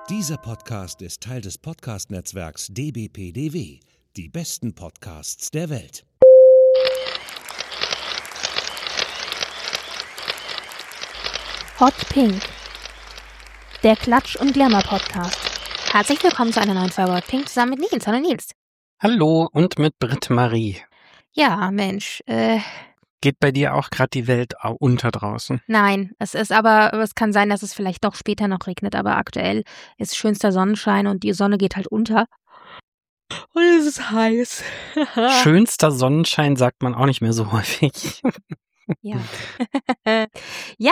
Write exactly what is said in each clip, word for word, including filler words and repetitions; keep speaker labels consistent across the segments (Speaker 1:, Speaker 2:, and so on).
Speaker 1: Dieser Podcast ist Teil des Podcast-Netzwerks D B P D W. Die besten Podcasts der Welt.
Speaker 2: Hot Pink, der Klatsch- und Glamour-Podcast. Herzlich willkommen zu einer neuen Folge Hot Pink zusammen mit Nils. Hallo Nils.
Speaker 3: Hallo und mit Britt-Marie.
Speaker 2: Ja, Mensch, äh...
Speaker 3: Geht bei dir auch gerade die Welt au- unter draußen?
Speaker 2: Nein, es ist aber, es kann sein, dass es vielleicht doch später noch regnet, aber aktuell ist schönster Sonnenschein und die Sonne geht halt unter. Und es ist heiß.
Speaker 3: Schönster Sonnenschein sagt man auch nicht mehr so häufig.
Speaker 2: Ja. ja,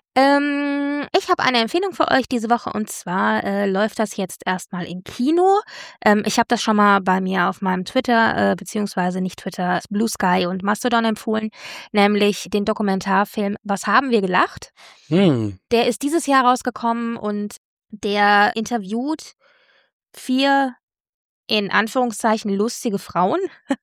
Speaker 2: ähm, ich habe eine Empfehlung für euch diese Woche und zwar äh, läuft das jetzt erstmal im Kino. Ähm, ich habe das schon mal bei mir auf meinem Twitter, äh, beziehungsweise nicht Twitter, Blue Sky und Mastodon empfohlen, nämlich den Dokumentarfilm Was haben wir gelacht?
Speaker 3: Hm.
Speaker 2: Der ist dieses Jahr rausgekommen und der interviewt vier in Anführungszeichen lustige Frauen,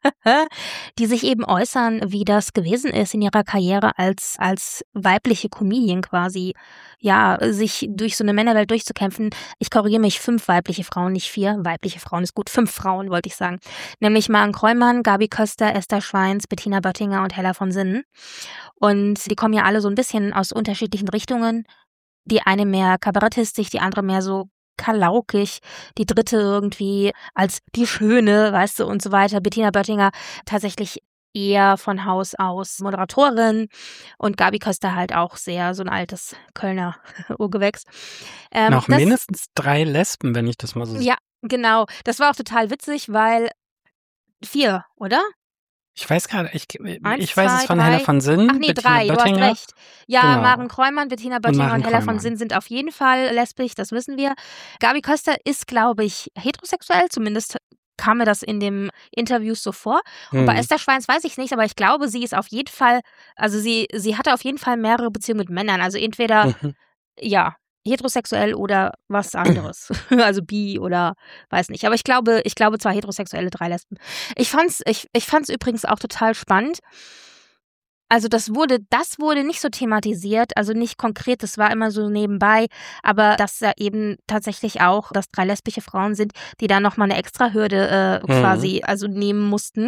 Speaker 2: die sich eben äußern, wie das gewesen ist in ihrer Karriere als als weibliche Comedian quasi, ja, sich durch so eine Männerwelt durchzukämpfen. Ich korrigiere mich, fünf weibliche Frauen, nicht vier. Weibliche Frauen ist gut, fünf Frauen wollte ich sagen. Nämlich Maren Kräumann, Gabi Köster, Esther Schweins, Bettina Böttinger und Hella von Sinnen. Und die kommen ja alle so ein bisschen aus unterschiedlichen Richtungen. Die eine mehr kabarettistisch, die andere mehr so kalaukig, die dritte irgendwie als die Schöne, weißt du, und so weiter. Bettina Böttinger tatsächlich eher von Haus aus Moderatorin und Gabi Köster halt auch sehr so ein altes Kölner Urgewächs. Ähm,
Speaker 3: Noch
Speaker 2: das,
Speaker 3: mindestens drei Lesben, wenn ich das mal so
Speaker 2: ja, genau. Das war auch total witzig, weil vier, oder?
Speaker 3: Ich weiß gar nicht, ich,
Speaker 2: Eins,
Speaker 3: ich weiß
Speaker 2: zwei,
Speaker 3: es von
Speaker 2: drei.
Speaker 3: Hella von Sinnen,
Speaker 2: Ach nee,
Speaker 3: Bettina
Speaker 2: drei, du hast
Speaker 3: Böttinger.
Speaker 2: recht. Ja,
Speaker 3: Genau.
Speaker 2: Maren Kräumann, Bettina Böttinger und,
Speaker 3: Maren
Speaker 2: Hella von
Speaker 3: Kräumann.
Speaker 2: Sinnen sind auf jeden Fall lesbisch, das wissen wir. Gabi Köster ist, glaube ich, heterosexuell, zumindest kam mir das in dem Interviews so vor. Und
Speaker 3: Hm.
Speaker 2: bei Esther Schweins weiß ich nicht, aber ich glaube, sie ist auf jeden Fall, also sie, sie hatte auf jeden Fall mehrere Beziehungen mit Männern. Also entweder,
Speaker 3: Mhm.
Speaker 2: ja, heterosexuell oder was anderes. Also bi oder weiß nicht. Aber ich glaube, ich glaube zwar heterosexuelle, drei Lesben. Ich fand's, ich, ich fand's übrigens auch total spannend. Also das wurde, das wurde nicht so thematisiert, also nicht konkret, das war immer so nebenbei, aber dass da eben tatsächlich auch, dass drei lesbische Frauen sind, die da nochmal eine extra Hürde äh,
Speaker 3: Mhm.
Speaker 2: quasi also nehmen mussten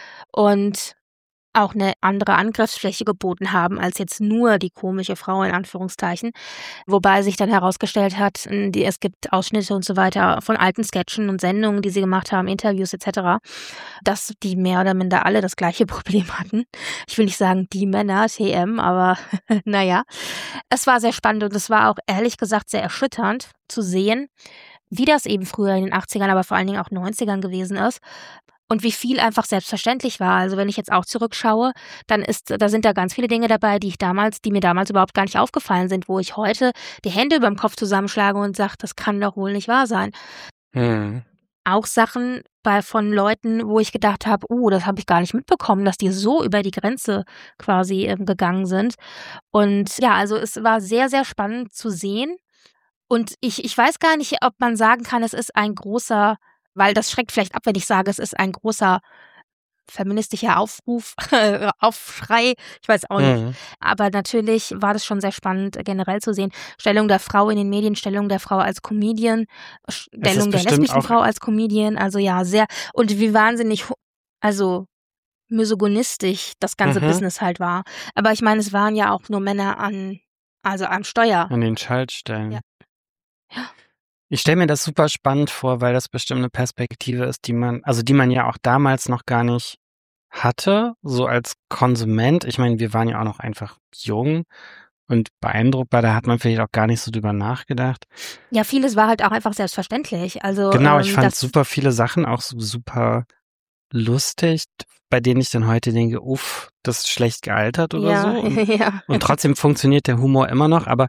Speaker 2: und auch eine andere Angriffsfläche geboten haben, als jetzt nur die komische Frau in Anführungszeichen. Wobei sich dann herausgestellt hat, die, es gibt Ausschnitte und so weiter von alten Sketchen und Sendungen, die sie gemacht haben, Interviews et cetera, dass die mehr oder minder alle das gleiche Problem hatten. Ich will nicht sagen die Männer, T M, aber naja. Es war sehr spannend und es war auch ehrlich gesagt sehr erschütternd zu sehen, wie das eben früher in den achtzigern, aber vor allen Dingen auch neunzigern gewesen ist. Und wie viel einfach selbstverständlich war. Also wenn ich jetzt auch zurückschaue, dann ist, da sind da ganz viele Dinge dabei, die ich damals, die mir damals überhaupt gar nicht aufgefallen sind, wo ich heute die Hände über dem Kopf zusammenschlage und sage, das kann doch wohl nicht wahr sein.
Speaker 3: Hm.
Speaker 2: Auch Sachen bei von Leuten, wo ich gedacht habe, oh, das habe ich gar nicht mitbekommen, dass die so über die Grenze quasi ähm, gegangen sind. Und ja, also es war sehr, sehr spannend zu sehen. Und ich, ich weiß gar nicht, ob man sagen kann, es ist ein großer, weil das schreckt vielleicht ab, wenn ich sage, es ist ein großer feministischer Aufruf, Aufschrei, ich weiß auch nicht.
Speaker 3: Mhm.
Speaker 2: Aber natürlich war das schon sehr spannend, generell zu sehen. Stellung der Frau in den Medien, Stellung der Frau als Comedian, Stellung der
Speaker 3: bestimmt
Speaker 2: lesbischen
Speaker 3: auch-
Speaker 2: Frau als Comedian. Also ja, sehr, und wie wahnsinnig, also misogonistisch das ganze
Speaker 3: Mhm.
Speaker 2: Business halt war. Aber ich meine, es waren ja auch nur Männer an, also am Steuer.
Speaker 3: An den Schaltstellen.
Speaker 2: Ja. Ja.
Speaker 3: Ich stelle mir das super spannend vor, weil das bestimmt eine Perspektive ist, die man, also die man ja auch damals noch gar nicht hatte, so als Konsument. Ich meine, wir waren ja auch noch einfach jung und beeindruckbar, da hat man vielleicht auch gar nicht so drüber nachgedacht.
Speaker 2: Ja, vieles war halt auch einfach selbstverständlich. Also
Speaker 3: Genau, ich
Speaker 2: ähm,
Speaker 3: fand
Speaker 2: das,
Speaker 3: super viele Sachen auch so super lustig, bei denen ich dann heute denke, uff, das ist schlecht gealtert oder
Speaker 2: ja,
Speaker 3: so. Und,
Speaker 2: ja.
Speaker 3: und trotzdem funktioniert der Humor immer noch, aber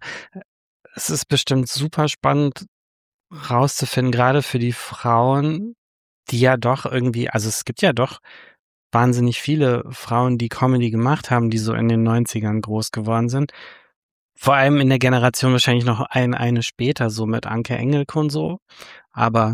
Speaker 3: es ist bestimmt super spannend rauszufinden, gerade für die Frauen, die ja doch irgendwie, also es gibt ja doch wahnsinnig viele Frauen, die Comedy gemacht haben, die so in den neunzigern groß geworden sind. Vor allem in der Generation wahrscheinlich noch ein, eine später, so mit Anke Engelke und so. Aber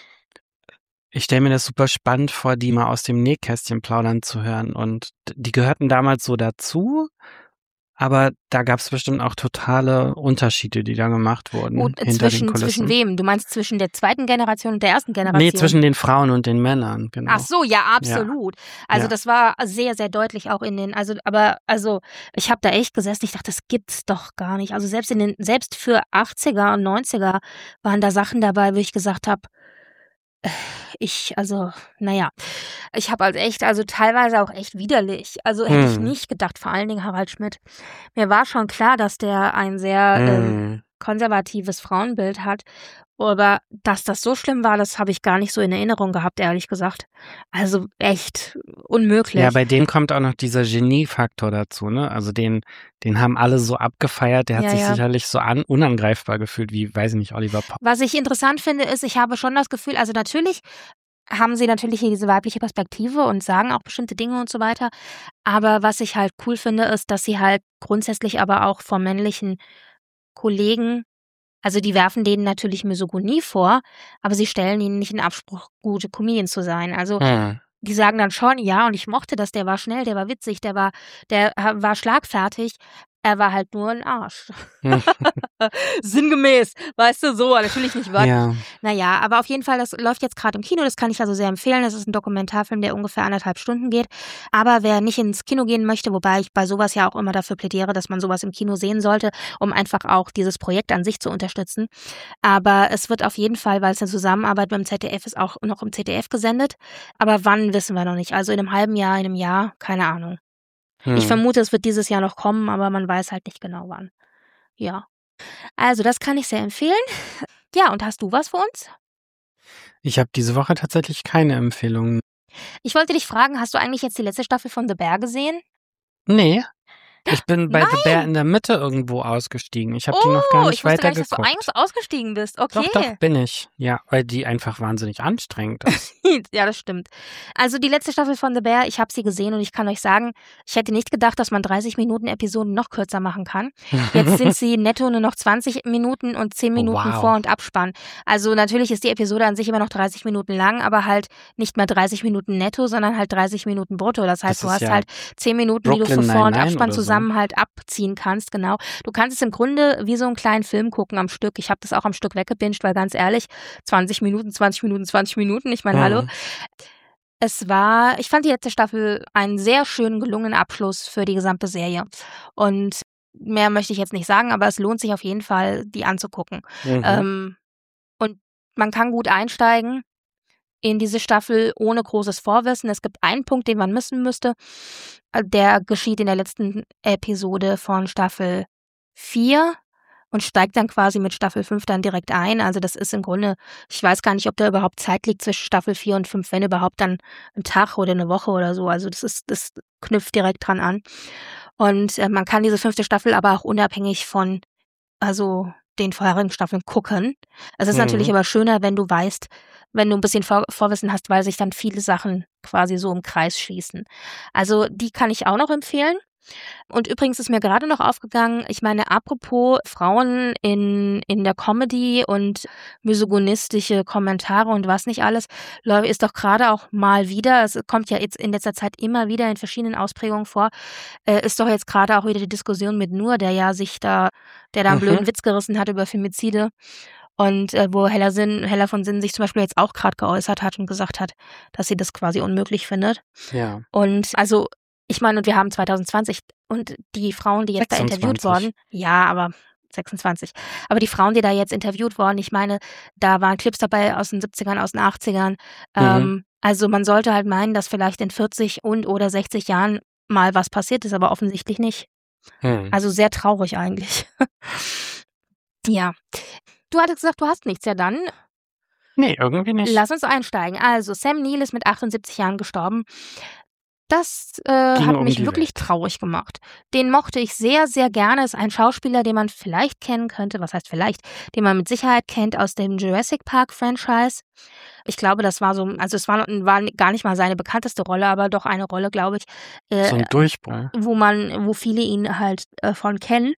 Speaker 3: ich stelle mir das super spannend vor, die mal aus dem Nähkästchen plaudern zu hören. Und die gehörten damals so dazu. Aber da gab es bestimmt auch totale Unterschiede, die da gemacht wurden
Speaker 2: Und äh,
Speaker 3: hinter den
Speaker 2: zwischen,
Speaker 3: Kulissen.
Speaker 2: zwischen wem? Du meinst zwischen der zweiten Generation und der ersten Generation?
Speaker 3: Nee, zwischen den Frauen und den Männern, genau.
Speaker 2: Ach so, ja, absolut. Also
Speaker 3: Ja.
Speaker 2: das war sehr, sehr deutlich auch in den, also, aber, also, ich habe da echt gesessen, ich dachte, das gibt's doch gar nicht. Also selbst in den, selbst für achtziger und neunziger waren da Sachen dabei, wo ich gesagt habe, ich, also, naja, ich habe also echt, also teilweise auch echt widerlich. Also hätte ich
Speaker 3: Hm.
Speaker 2: nicht gedacht, vor allen Dingen Harald Schmidt. Mir war schon klar, dass der ein sehr ähm,
Speaker 3: Hm.
Speaker 2: konservatives Frauenbild hat. Aber dass das so schlimm war, das habe ich gar nicht so in Erinnerung gehabt, ehrlich gesagt. Also echt unmöglich.
Speaker 3: Ja, bei dem kommt auch noch dieser Genie-Faktor dazu, ne? Also den, den haben alle so abgefeiert, der hat
Speaker 2: Ja,
Speaker 3: sich
Speaker 2: ja.
Speaker 3: sicherlich so an, unangreifbar gefühlt, wie, weiß ich nicht, Oliver Pocher.
Speaker 2: Was ich interessant finde, ist, ich habe schon das Gefühl, also natürlich haben sie natürlich hier diese weibliche Perspektive und sagen auch bestimmte Dinge und so weiter. Aber was ich halt cool finde, ist, dass sie halt grundsätzlich aber auch vor männlichen Kollegen, also die werfen denen natürlich Misogynie vor, aber sie stellen ihnen nicht in Abspruch, gute Comedians zu sein. Also
Speaker 3: Hm.
Speaker 2: die sagen dann schon, ja, und ich mochte das, der war schnell, der war witzig, der war, der ha- war schlagfertig. Er war halt nur ein Arsch. Sinngemäß, weißt du, so, natürlich nicht wörtlich.
Speaker 3: Ja.
Speaker 2: Naja, aber auf jeden Fall, das läuft jetzt gerade im Kino, das kann ich also sehr empfehlen. Das ist ein Dokumentarfilm, der ungefähr anderthalb Stunden geht. Aber wer nicht ins Kino gehen möchte, wobei ich bei sowas ja auch immer dafür plädiere, dass man sowas im Kino sehen sollte, um einfach auch dieses Projekt an sich zu unterstützen. Aber es wird auf jeden Fall, weil es eine Zusammenarbeit beim Z D F ist, auch noch im Z D F gesendet. Aber wann, wissen wir noch nicht. Also in einem halben Jahr, in einem Jahr, keine Ahnung.
Speaker 3: Hm.
Speaker 2: Ich vermute, es wird dieses Jahr noch kommen, aber man weiß halt nicht genau wann. Ja. Also, das kann ich sehr empfehlen. Ja, und hast du was für uns?
Speaker 3: Ich habe diese Woche tatsächlich keine Empfehlungen.
Speaker 2: Ich wollte dich fragen, hast du eigentlich jetzt die letzte Staffel von The Bear gesehen?
Speaker 3: Nee. Ich bin bei
Speaker 2: Nein.
Speaker 3: The Bear in der Mitte irgendwo ausgestiegen. Ich habe die
Speaker 2: Oh,
Speaker 3: noch gar nicht
Speaker 2: ich wusste gar nicht, dass du
Speaker 3: weitergeguckt.
Speaker 2: eigentlich ausgestiegen bist. Okay.
Speaker 3: Doch, doch, bin ich. Ja, weil die einfach wahnsinnig anstrengend ist.
Speaker 2: Ja, das stimmt. Also die letzte Staffel von The Bear, ich habe sie gesehen und ich kann euch sagen, ich hätte nicht gedacht, dass man dreißig Minuten Episoden noch kürzer machen kann. Jetzt sind sie netto nur noch zwanzig Minuten und zehn Minuten
Speaker 3: Wow.
Speaker 2: Vor- und Abspann. Also natürlich ist die Episode an sich immer noch dreißig Minuten lang, aber halt nicht mehr dreißig Minuten netto, sondern halt dreißig Minuten brutto. Das heißt,
Speaker 3: Das
Speaker 2: du
Speaker 3: ist
Speaker 2: hast
Speaker 3: ja
Speaker 2: halt zehn Minuten, die du für
Speaker 3: Brooklyn
Speaker 2: Vor- und
Speaker 3: Nine-Nine
Speaker 2: Abspann
Speaker 3: oder so.
Speaker 2: zusammen halt abziehen kannst, genau. Du kannst es im Grunde wie so einen kleinen Film gucken am Stück. Ich habe das auch am Stück weggebinged, weil ganz ehrlich, zwanzig Minuten, zwanzig Minuten, zwanzig Minuten, ich meine,
Speaker 3: Mhm.
Speaker 2: hallo. Es war, ich fand die letzte Staffel einen sehr schönen, gelungenen Abschluss für die gesamte Serie. Und mehr möchte ich jetzt nicht sagen, aber es lohnt sich auf jeden Fall, die anzugucken.
Speaker 3: Mhm.
Speaker 2: Ähm, und man kann gut einsteigen in diese Staffel ohne großes Vorwissen. Es gibt einen Punkt, den man missen müsste. Äh, Der geschieht in der letzten Episode von Staffel vier und steigt dann quasi mit Staffel fünf dann direkt ein. Also das ist im Grunde, ich weiß gar nicht, ob da überhaupt Zeit liegt zwischen Staffel vier und fünf, wenn überhaupt dann ein Tag oder eine Woche oder so. Also das ist, das knüpft direkt dran an. Und äh, man kann diese fünfte Staffel aber auch unabhängig von, also den vorherigen Staffeln gucken. Es ist
Speaker 3: Mhm.
Speaker 2: natürlich aber schöner, wenn du weißt, wenn du ein bisschen Vor Vorwissen hast, weil sich dann viele Sachen quasi so im Kreis schließen. Also die kann ich auch noch empfehlen. Und übrigens ist mir gerade noch aufgegangen, ich meine, apropos Frauen in, in der Comedy und misogynistische Kommentare und was nicht alles, läu- ist doch gerade auch mal wieder, es kommt ja jetzt in letzter Zeit immer wieder in verschiedenen Ausprägungen vor, äh, ist doch jetzt gerade auch wieder die Diskussion mit Nur, der ja sich da, der da einen
Speaker 3: Mhm.
Speaker 2: blöden Witz gerissen hat über Femizide. Und äh, wo Hella, Sinn, Hella von Sinn sich zum Beispiel jetzt auch gerade geäußert hat und gesagt hat, dass sie das quasi unmöglich findet.
Speaker 3: Ja.
Speaker 2: Und also, ich meine, und wir haben zwanzig zwanzig und die Frauen, die jetzt da interviewt
Speaker 3: sechsundzwanzig.
Speaker 2: wurden, ja, aber sechsundzwanzig, aber die Frauen, die da jetzt interviewt wurden, ich meine, da waren Clips dabei aus den siebzigern, aus den achtzigern. Ähm,
Speaker 3: Mhm.
Speaker 2: also man sollte halt meinen, dass vielleicht in vierzig und oder sechzig Jahren mal was passiert ist, aber offensichtlich nicht.
Speaker 3: Mhm.
Speaker 2: Also sehr traurig eigentlich. Ja. Du hattest gesagt, du hast nichts, ja dann.
Speaker 3: Nee, irgendwie nicht.
Speaker 2: Lass uns einsteigen. Also, Sam Neill ist mit achtundsiebzig Jahren gestorben. Das äh,
Speaker 3: Ging
Speaker 2: hat
Speaker 3: um
Speaker 2: mich
Speaker 3: die
Speaker 2: wirklich
Speaker 3: Welt.
Speaker 2: traurig gemacht. Den mochte ich sehr, sehr gerne. Ist ein Schauspieler, den man vielleicht kennen könnte. Was heißt vielleicht? Den man mit Sicherheit kennt aus dem Jurassic Park Franchise. Ich glaube, das war so, also es war, war gar nicht mal seine bekannteste Rolle, aber doch eine Rolle, glaube ich, äh,
Speaker 3: So ein Durchbruch.
Speaker 2: wo man, wo viele ihn halt äh, von kennen.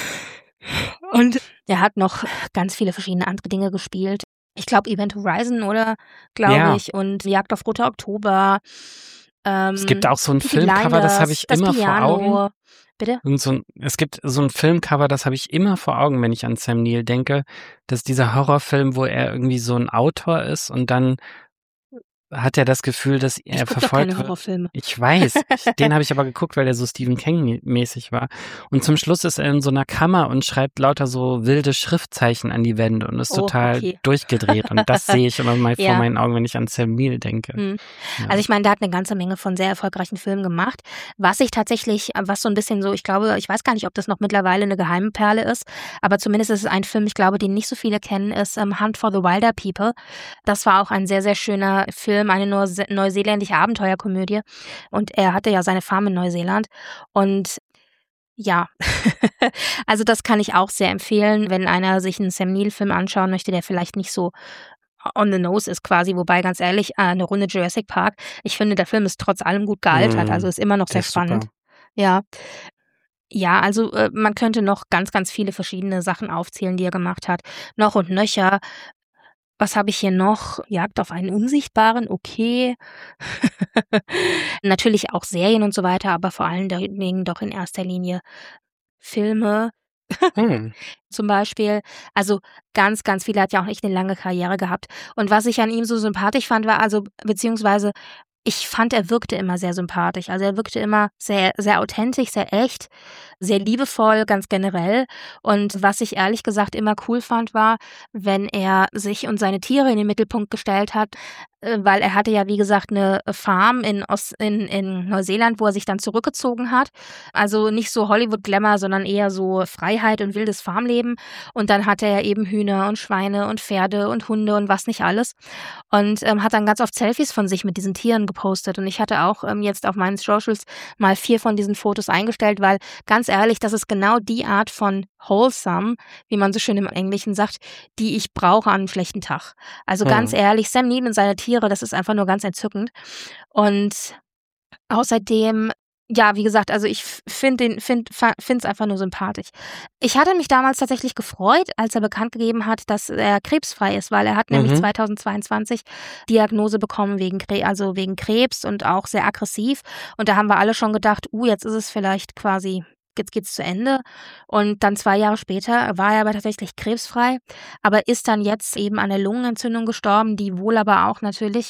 Speaker 2: Und er hat noch ganz viele verschiedene andere Dinge gespielt. Ich glaube, Event Horizon, oder? Glaube
Speaker 3: Ja.
Speaker 2: ich. Und Jagd auf Roter Oktober. Ähm,
Speaker 3: Es gibt auch so ein
Speaker 2: Peaky
Speaker 3: Filmcover, das habe
Speaker 2: Blinders,
Speaker 3: ich
Speaker 2: das
Speaker 3: immer vor
Speaker 2: Piano.
Speaker 3: Augen.
Speaker 2: Bitte?
Speaker 3: Und so ein, es gibt so ein Filmcover, das habe ich immer vor Augen, wenn ich an Sam Neill denke. Das ist dieser Horrorfilm, wo er irgendwie so ein Autor ist und dann hat er das Gefühl, dass er
Speaker 2: Ich gucke doch
Speaker 3: verfolgt
Speaker 2: keine
Speaker 3: wird.
Speaker 2: Horrorfilme.
Speaker 3: Ich weiß. Ich, den habe ich aber geguckt, weil der so Stephen King-mäßig war. Und zum Schluss ist er in so einer Kammer und schreibt lauter so wilde Schriftzeichen an die Wände und ist
Speaker 2: Oh,
Speaker 3: total
Speaker 2: okay.
Speaker 3: durchgedreht. Und das sehe ich immer mal
Speaker 2: Ja.
Speaker 3: vor meinen Augen, wenn ich an Sam Neill denke.
Speaker 2: Hm.
Speaker 3: Ja.
Speaker 2: Also ich meine, der hat eine ganze Menge von sehr erfolgreichen Filmen gemacht. Was ich tatsächlich, was so ein bisschen so, ich glaube, ich weiß gar nicht, ob das noch mittlerweile eine geheime Perle ist, aber zumindest ist es ein Film, ich glaube, den nicht so viele kennen, ist ähm, Hunt for the Wilder People. Das war auch ein sehr, sehr schöner Film, eine Neuse neuseeländische Abenteuerkomödie. Und er hatte ja seine Farm in Neuseeland. Und ja, also das kann ich auch sehr empfehlen, wenn einer sich einen Sam Neill-Film anschauen möchte, der vielleicht nicht so on the nose ist quasi, wobei ganz ehrlich, äh, eine Runde Jurassic Park, ich finde, der Film ist trotz allem gut gealtert,
Speaker 3: Mm,
Speaker 2: also ist immer noch
Speaker 3: der
Speaker 2: sehr
Speaker 3: ist super.
Speaker 2: spannend. Ja, ja, also äh, man könnte noch ganz, ganz viele verschiedene Sachen aufzählen, die er gemacht hat. Noch und nöcher. Was habe ich hier noch? Jagd auf einen Unsichtbaren, okay. Natürlich auch Serien und so weiter, aber vor allen Dingen doch in erster Linie Filme.
Speaker 3: Hm.
Speaker 2: Zum Beispiel, also ganz, ganz viele, hat ja auch echt eine lange Karriere gehabt. Und was ich an ihm so sympathisch fand, war also, beziehungsweise ich fand, er wirkte immer sehr sympathisch. Also er wirkte immer sehr, sehr authentisch, sehr echt, sehr liebevoll, ganz generell. Und was ich ehrlich gesagt immer cool fand, war, wenn er sich und seine Tiere in den Mittelpunkt gestellt hat, äh, weil er hatte ja, wie gesagt, eine Farm in, Ost, in, in Neuseeland, wo er sich dann zurückgezogen hat. Also nicht so Hollywood-Glamour, sondern eher so Freiheit und wildes Farmleben. Und dann hatte er eben Hühner und Schweine und Pferde und Hunde und was nicht alles. Und ähm, hat dann ganz oft Selfies von sich mit diesen Tieren gepostet. Und ich hatte auch ähm, jetzt auf meinen Socials mal vier von diesen Fotos eingestellt, weil ganz ehrlich, das ist genau die Art von wholesome, wie man so schön im Englischen sagt, die ich brauche an einem schlechten Tag. Also
Speaker 3: Hm.
Speaker 2: ganz ehrlich, Sam Neill und seine Tiere, das ist einfach nur ganz entzückend. Und außerdem, ja, wie gesagt, also ich finde den find, finde es einfach nur sympathisch. Ich hatte mich damals tatsächlich gefreut, als er bekannt gegeben hat, dass er krebsfrei ist, weil er hat nämlich
Speaker 3: Mhm.
Speaker 2: zweitausendzweiundzwanzig Diagnose bekommen wegen Kre- also wegen Krebs und auch sehr aggressiv. Und da haben wir alle schon gedacht, uh, jetzt ist es vielleicht quasi, jetzt geht's zu Ende. Und dann zwei Jahre später war er aber tatsächlich krebsfrei, aber ist dann jetzt eben an der Lungenentzündung gestorben, die wohl aber auch natürlich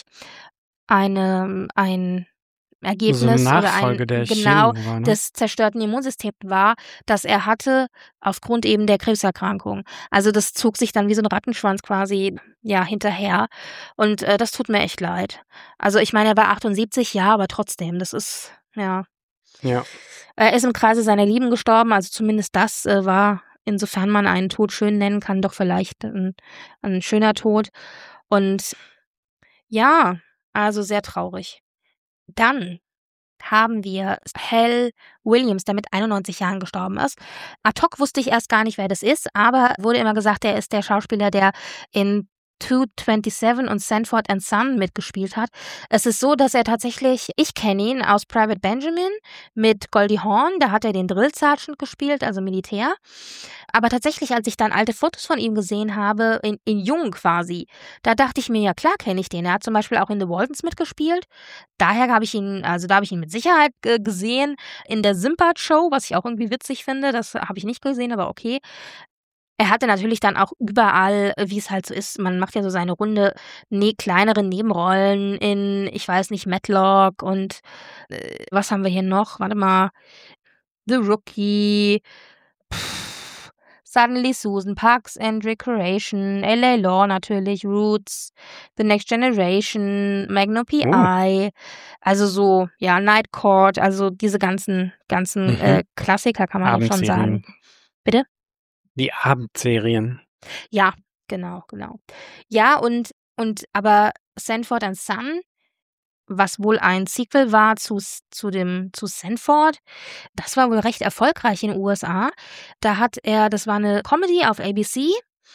Speaker 2: eine, ein
Speaker 3: So eine
Speaker 2: Ergebnis oder ein
Speaker 3: Nachfolge der
Speaker 2: genau
Speaker 3: Chemo war, ne?
Speaker 2: des zerstörten Immunsystems war, das er hatte aufgrund eben der Krebserkrankung. Also das zog sich dann wie so ein Rattenschwanz quasi ja hinterher und äh, das tut mir echt leid. Also ich meine, er war achtundsiebzig, ja, aber trotzdem, das ist ja.
Speaker 3: Ja.
Speaker 2: Er ist im Kreise seiner Lieben gestorben, also zumindest das äh, war, insofern man einen Tod schön nennen kann, doch vielleicht ein, ein schöner Tod. Und ja, also sehr traurig. Dann haben wir Hal Williams, der mit einundneunzig Jahren gestorben ist. Ad hoc wusste ich erst gar nicht, wer das ist, aber wurde immer gesagt, er ist der Schauspieler, der in zwei siebenundzwanzig und Sanford and Son mitgespielt hat. Es ist so, dass er tatsächlich, ich kenne ihn aus Private Benjamin mit Goldie Hawn, da hat er den Drill Sergeant gespielt, also Militär. Aber tatsächlich, als ich dann alte Fotos von ihm gesehen habe, in, in jung quasi, da dachte ich mir, ja klar kenne ich den. Er hat zum Beispiel auch in The Waltons mitgespielt. Daher habe ich ihn, also da habe ich ihn mit Sicherheit äh, gesehen. In der Simpart Show, was ich auch irgendwie witzig finde, das habe ich nicht gesehen, aber okay. Er hatte natürlich dann auch überall, wie es halt so ist, man macht ja so seine Runde, ne, kleinere Nebenrollen in, ich weiß nicht, Matlock und äh, was haben wir hier noch? Warte mal, The Rookie, pff, Suddenly Susan, Parks and Recreation, L A Law natürlich, Roots, The Next Generation, Magnum P I,
Speaker 3: Oh.
Speaker 2: also so, ja, Night Court, also diese ganzen, ganzen
Speaker 3: Mhm.
Speaker 2: äh, Klassiker kann man ja schon sagen.
Speaker 3: Abendserien.
Speaker 2: Bitte?
Speaker 3: Die Abendserien.
Speaker 2: Ja, genau, genau. Ja, und, und aber Sanford and Son, was wohl ein Sequel war zu, S- zu dem zu Sanford, das war wohl recht erfolgreich in den U S A. Da hat er, das war eine Comedy auf A B C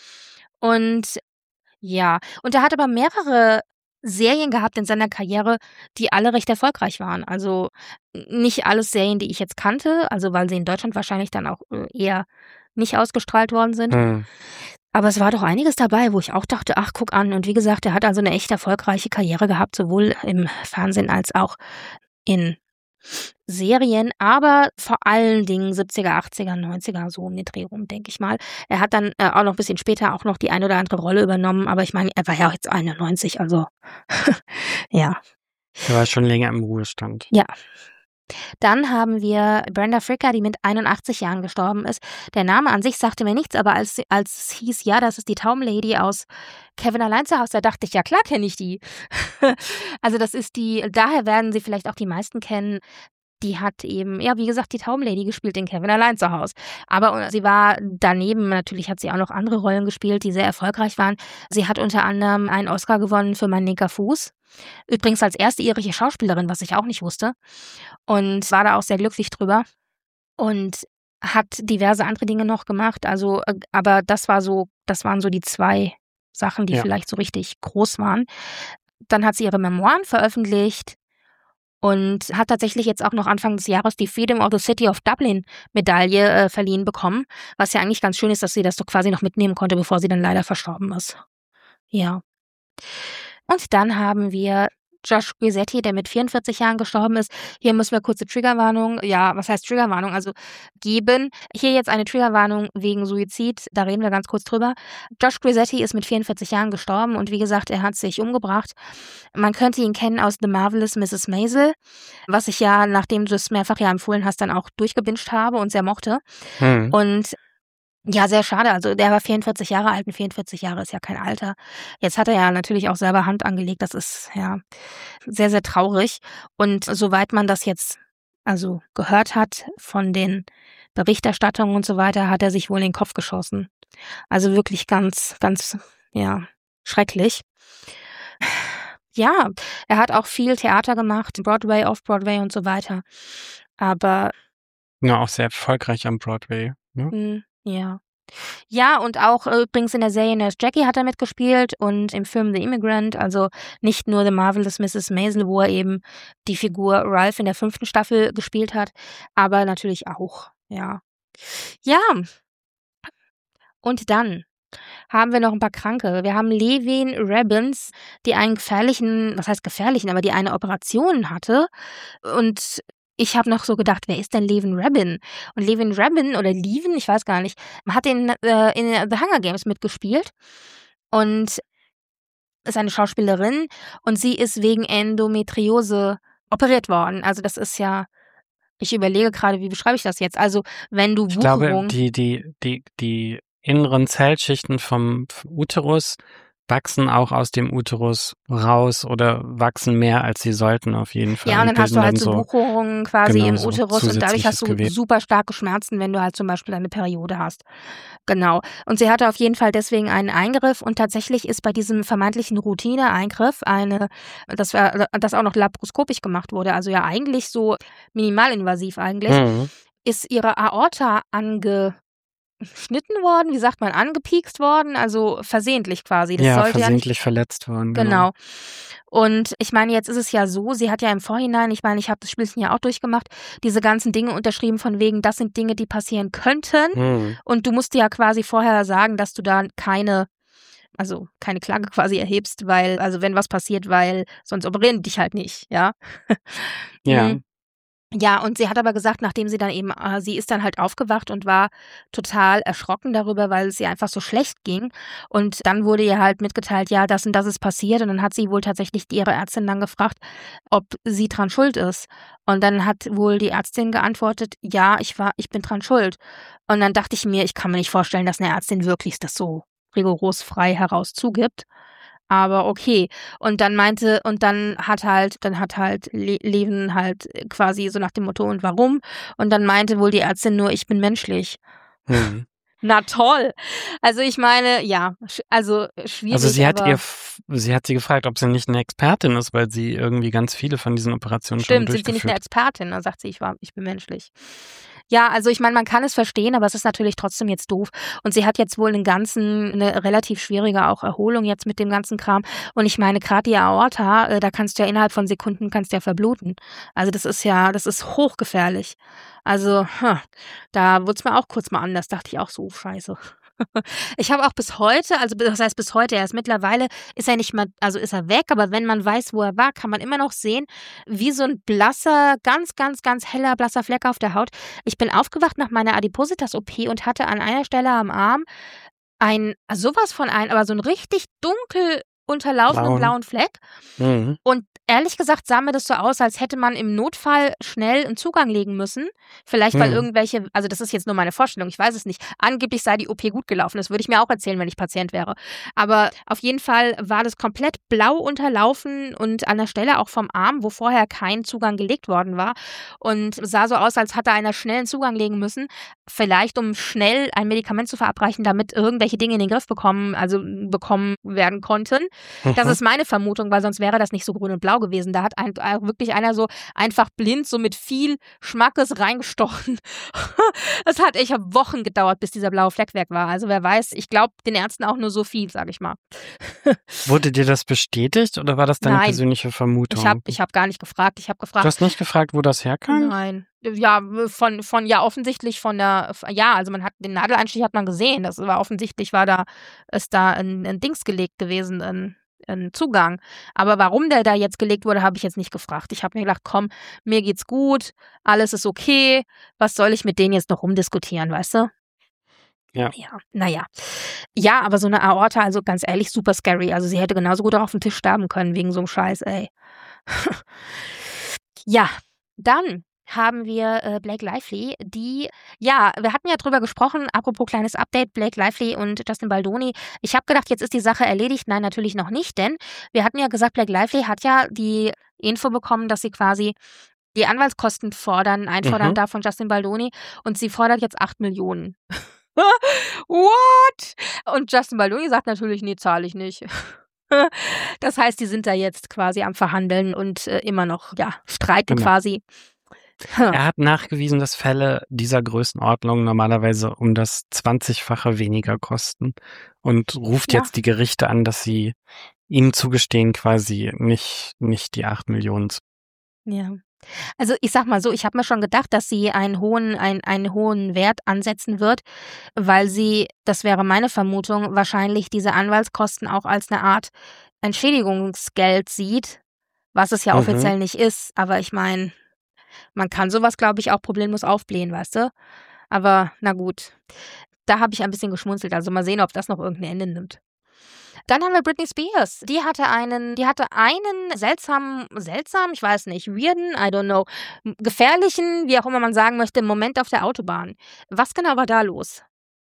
Speaker 2: und ja, und er hat aber mehrere Serien gehabt in seiner Karriere, die alle recht erfolgreich waren. Also nicht alles Serien, die ich jetzt kannte, also weil sie in Deutschland wahrscheinlich dann auch äh, eher nicht ausgestrahlt worden sind.
Speaker 3: Hm.
Speaker 2: Aber es war doch einiges dabei, wo ich auch dachte, ach, guck an. Und wie gesagt, er hat also eine echt erfolgreiche Karriere gehabt, sowohl im Fernsehen als auch in Serien, aber vor allen Dingen siebziger, achtziger, neunziger, so um den Dreh rum, denke ich mal. Er hat dann äh, auch noch ein bisschen später auch noch die ein oder andere Rolle übernommen, aber ich meine, er war ja auch jetzt einundneunzig, also ja.
Speaker 3: Er war schon länger im Ruhestand.
Speaker 2: Ja. Dann haben wir Brenda Fricker, die mit einundachtzig Jahren gestorben ist. Der Name an sich sagte mir nichts, aber als, als es hieß, ja, das ist die Taubenlady aus Kevin allein zu Hause, da dachte ich, ja klar kenne ich die. Also das ist die, daher werden sie vielleicht auch die meisten kennen. Die hat eben, ja, wie gesagt, die Taubenlady gespielt in Kevin allein zu Hause. Aber sie war daneben, natürlich hat sie auch noch andere Rollen gespielt, die sehr erfolgreich waren. Sie hat unter anderem einen Oscar gewonnen für Mein linker Fuß. Übrigens als erste irische Schauspielerin, was ich auch nicht wusste. Und war da auch sehr glücklich drüber. Und hat diverse andere Dinge noch gemacht. Also, aber das war so, das waren so die zwei Sachen, die
Speaker 3: Ja.
Speaker 2: vielleicht so richtig groß waren. Dann hat sie ihre Memoiren veröffentlicht. Und hat tatsächlich jetzt auch noch Anfang des Jahres die Freedom of the City of Dublin Medaille äh, verliehen bekommen, was ja eigentlich ganz schön ist, dass sie das so quasi noch mitnehmen konnte, bevor sie dann leider verstorben ist. Ja. Und dann haben wir Josh Grizzetti, der mit vierundvierzig Jahren gestorben ist. Hier müssen wir kurze Triggerwarnung, ja, was heißt Triggerwarnung? Also geben. Hier jetzt eine Triggerwarnung wegen Suizid, da reden wir ganz kurz drüber. Josh Grizzetti ist mit vierundvierzig Jahren gestorben und wie gesagt, er hat sich umgebracht. Man könnte ihn kennen aus The Marvelous Missus Maisel, was ich ja, nachdem du es mehrfach ja empfohlen hast, dann auch durchgebinged habe und sehr mochte.
Speaker 3: Hm.
Speaker 2: Und ja, sehr schade. Also der war vierundvierzig Jahre alt und vierundvierzig Jahre ist ja kein Alter. Jetzt hat er ja natürlich auch selber Hand angelegt. Das ist ja sehr, sehr traurig. Und soweit man das jetzt also gehört hat von den Berichterstattungen und so weiter, hat er sich wohl in den Kopf geschossen. Also wirklich ganz, ganz, ja, schrecklich. Ja, er hat auch viel Theater gemacht, Broadway, Off-Broadway und so weiter. Aber
Speaker 3: Ja, auch sehr erfolgreich am Broadway. Ne?
Speaker 2: mh, ja. Ja, und auch äh, übrigens in der Serie Nurse Jackie hat er mitgespielt und im Film The Immigrant, also nicht nur The Marvelous Missus Maisel, wo er eben die Figur Ralph in der fünften Staffel gespielt hat, aber natürlich auch, ja. Ja, und dann haben wir noch ein paar Kranke. Wir haben Levin Rebbins, die einen gefährlichen, was heißt gefährlichen, aber die eine Operation hatte. Und ich habe noch so gedacht, wer ist denn Levin Rebbin? Und Levin Rebbin oder Levin, ich weiß gar nicht, hat in, äh, in The Hunger Games mitgespielt und ist eine Schauspielerin und sie ist wegen Endometriose operiert worden. Also das ist ja, ich überlege gerade, wie beschreibe ich das jetzt? Also wenn du
Speaker 3: Ich glaube,
Speaker 2: Wucherung,
Speaker 3: die, die, die, die inneren Zellschichten vom Uterus wachsen auch aus dem Uterus raus oder wachsen mehr, als sie sollten auf jeden Fall.
Speaker 2: ja, und dann hast du
Speaker 3: bilden
Speaker 2: halt
Speaker 3: dann
Speaker 2: so Wucherungen quasi
Speaker 3: genau,
Speaker 2: im
Speaker 3: so
Speaker 2: Uterus und dadurch hast du
Speaker 3: zusätzliches Gewebe.
Speaker 2: super starke Schmerzen, wenn du halt zum Beispiel eine Periode hast. Genau. Und sie hatte auf jeden Fall deswegen einen Eingriff und tatsächlich ist bei diesem vermeintlichen Routineeingriff eine, das, war, das auch noch laparoskopisch gemacht wurde, also ja eigentlich so minimalinvasiv eigentlich,
Speaker 3: Mhm.
Speaker 2: ist ihre Aorta ange geschnitten worden, wie sagt man, angepiekst worden, also versehentlich quasi. Das
Speaker 3: Ja,
Speaker 2: sollte ja nicht,
Speaker 3: versehentlich verletzt worden. Genau.
Speaker 2: genau. Und ich meine, jetzt ist es ja so, sie hat ja im Vorhinein, ich meine, ich habe das Spielchen ja auch durchgemacht, diese ganzen Dinge unterschrieben von wegen, das sind Dinge, die passieren könnten.
Speaker 3: Mhm.
Speaker 2: Und du musst ja quasi vorher sagen, dass du da keine, also keine Klage quasi erhebst, weil, also wenn was passiert, weil sonst operieren die dich halt nicht, ja.
Speaker 3: Ja.
Speaker 2: Mhm. Ja, und sie hat aber gesagt, nachdem sie dann eben, äh, sie ist dann halt aufgewacht und war total erschrocken darüber, weil es ihr einfach so schlecht ging. Und dann wurde ihr halt mitgeteilt, ja, das und das ist passiert. Und dann hat sie wohl tatsächlich ihre Ärztin dann gefragt, ob sie dran schuld ist. Und dann hat wohl die Ärztin geantwortet, ja, ich war, ich bin dran schuld. Und dann dachte ich mir, ich kann mir nicht vorstellen, dass eine Ärztin wirklich das so rigoros frei heraus zugibt. Aber okay. Und dann meinte, und dann hat halt, dann hat halt Le Levin halt quasi so nach dem Motto, und warum? Und dann meinte wohl die Ärztin nur, ich bin menschlich.
Speaker 3: Mhm.
Speaker 2: Na toll. Also ich meine, ja, sch- also schwierig,
Speaker 3: Also sie hat
Speaker 2: aber
Speaker 3: ihr, f- sie hat sie gefragt, ob sie nicht eine Expertin ist, weil sie irgendwie ganz viele von diesen Operationen schon
Speaker 2: stimmt, sind sie nicht eine
Speaker 3: durchgeführt.
Speaker 2: Expertin? Dann sagt sie, ich war, ich bin menschlich. Ja, also ich meine, man kann es verstehen, aber es ist natürlich trotzdem jetzt doof. Und sie hat jetzt wohl einen ganzen, eine relativ schwierige auch Erholung jetzt mit dem ganzen Kram. Und ich meine, gerade die Aorta, äh, da kannst du ja innerhalb von Sekunden kannst du ja verbluten. Also das ist ja, das ist hochgefährlich. Also, hm, da wurde es mir auch kurz mal anders, dachte ich auch so, scheiße. Ich habe auch bis heute, also das heißt bis heute, er ist mittlerweile, ist er nicht mehr, also ist er weg, aber wenn man weiß, wo er war, kann man immer noch sehen, wie so ein blasser, ganz, ganz, ganz heller, blasser Fleck auf der Haut. Ich bin aufgewacht nach meiner Adipositas-O P und hatte an einer Stelle am Arm ein, sowas von ein, aber so einen richtig dunkel unterlaufenden
Speaker 3: Blauen.
Speaker 2: blauen Fleck.
Speaker 3: Mhm.
Speaker 2: Und ehrlich gesagt sah mir das so aus, als hätte man im Notfall schnell einen Zugang legen müssen. Vielleicht, weil
Speaker 3: Mhm.
Speaker 2: irgendwelche, also das ist jetzt nur meine Vorstellung, ich weiß es nicht. Angeblich sei die O P gut gelaufen. Das würde ich mir auch erzählen, wenn ich Patient wäre. Aber auf jeden Fall war das komplett blau unterlaufen und an der Stelle auch vom Arm, wo vorher kein Zugang gelegt worden war. Und sah so aus, als hatte einer schnell einen Zugang legen müssen. Vielleicht, um schnell ein Medikament zu verabreichen, damit irgendwelche Dinge in den Griff bekommen, also bekommen werden konnten. Das
Speaker 3: Mhm.
Speaker 2: ist meine Vermutung, weil sonst wäre das nicht so grün und blau gewesen. Da hat ein, wirklich einer so einfach blind, so mit viel Schmackes reingestochen. Das hat echt Wochen gedauert, bis dieser blaue Fleck weg war. Also wer weiß, ich glaube den Ärzten auch nur so viel, sage ich mal.
Speaker 3: Wurde dir das bestätigt oder war das deine
Speaker 2: Nein.
Speaker 3: persönliche Vermutung?
Speaker 2: Ich habe ich hab gar nicht gefragt. Ich habe
Speaker 3: Du
Speaker 2: gefragt.
Speaker 3: hast nicht gefragt, wo das herkam?
Speaker 2: Nein. Ja, von, von, ja, offensichtlich von der, ja, also man hat, den Nadeleinstich hat man gesehen. Das war offensichtlich, war da, ist da ein, ein Dings gelegt gewesen, ein, ein Zugang. Aber warum der da jetzt gelegt wurde, habe ich jetzt nicht gefragt. Ich habe mir gedacht, komm, mir geht's gut, alles ist okay. Was soll ich mit denen jetzt noch rumdiskutieren, weißt du?
Speaker 3: Ja.
Speaker 2: Ja, naja. Ja, aber so eine Aorta, also ganz ehrlich, super scary. Also sie hätte genauso gut auch auf dem Tisch sterben können wegen so einem Scheiß, ey. Ja, dann haben wir äh, Blake Lively, die, ja, wir hatten ja drüber gesprochen, apropos kleines Update, Blake Lively und Justin Baldoni. Ich habe gedacht, jetzt ist die Sache erledigt. Nein, natürlich noch nicht, denn wir hatten ja gesagt, Blake Lively hat ja die Info bekommen, dass sie quasi die Anwaltskosten fordern, einfordern
Speaker 3: Mhm.
Speaker 2: darf von Justin Baldoni und sie fordert jetzt acht Millionen. What? Und Justin Baldoni sagt natürlich, nee, zahle ich nicht. Das heißt, die sind da jetzt quasi am Verhandeln und äh, immer noch, ja, streiten
Speaker 3: Genau.
Speaker 2: quasi.
Speaker 3: Er hat nachgewiesen, dass Fälle dieser Größenordnung normalerweise um das zwanzigfache weniger kosten und ruft
Speaker 2: Ja.
Speaker 3: jetzt die Gerichte an, dass sie ihm zugestehen, quasi nicht, nicht die acht Millionen zu.
Speaker 2: Ja. Also ich sag mal so, ich habe mir schon gedacht, dass sie einen hohen, ein, einen hohen Wert ansetzen wird, weil sie, das wäre meine Vermutung, wahrscheinlich diese Anwaltskosten auch als eine Art Entschädigungsgeld sieht, was es ja
Speaker 3: Mhm.
Speaker 2: offiziell nicht ist. Aber ich meine, man kann sowas, glaube ich, auch problemlos aufblähen, weißt du? Aber na gut, da habe ich ein bisschen geschmunzelt. Also mal sehen, ob das noch irgendein Ende nimmt. Dann haben wir Britney Spears. Die hatte einen, die hatte einen seltsamen, seltsam, ich weiß nicht, weirden, I don't know, gefährlichen, wie auch immer man sagen möchte, Moment auf der Autobahn. Was genau war da los?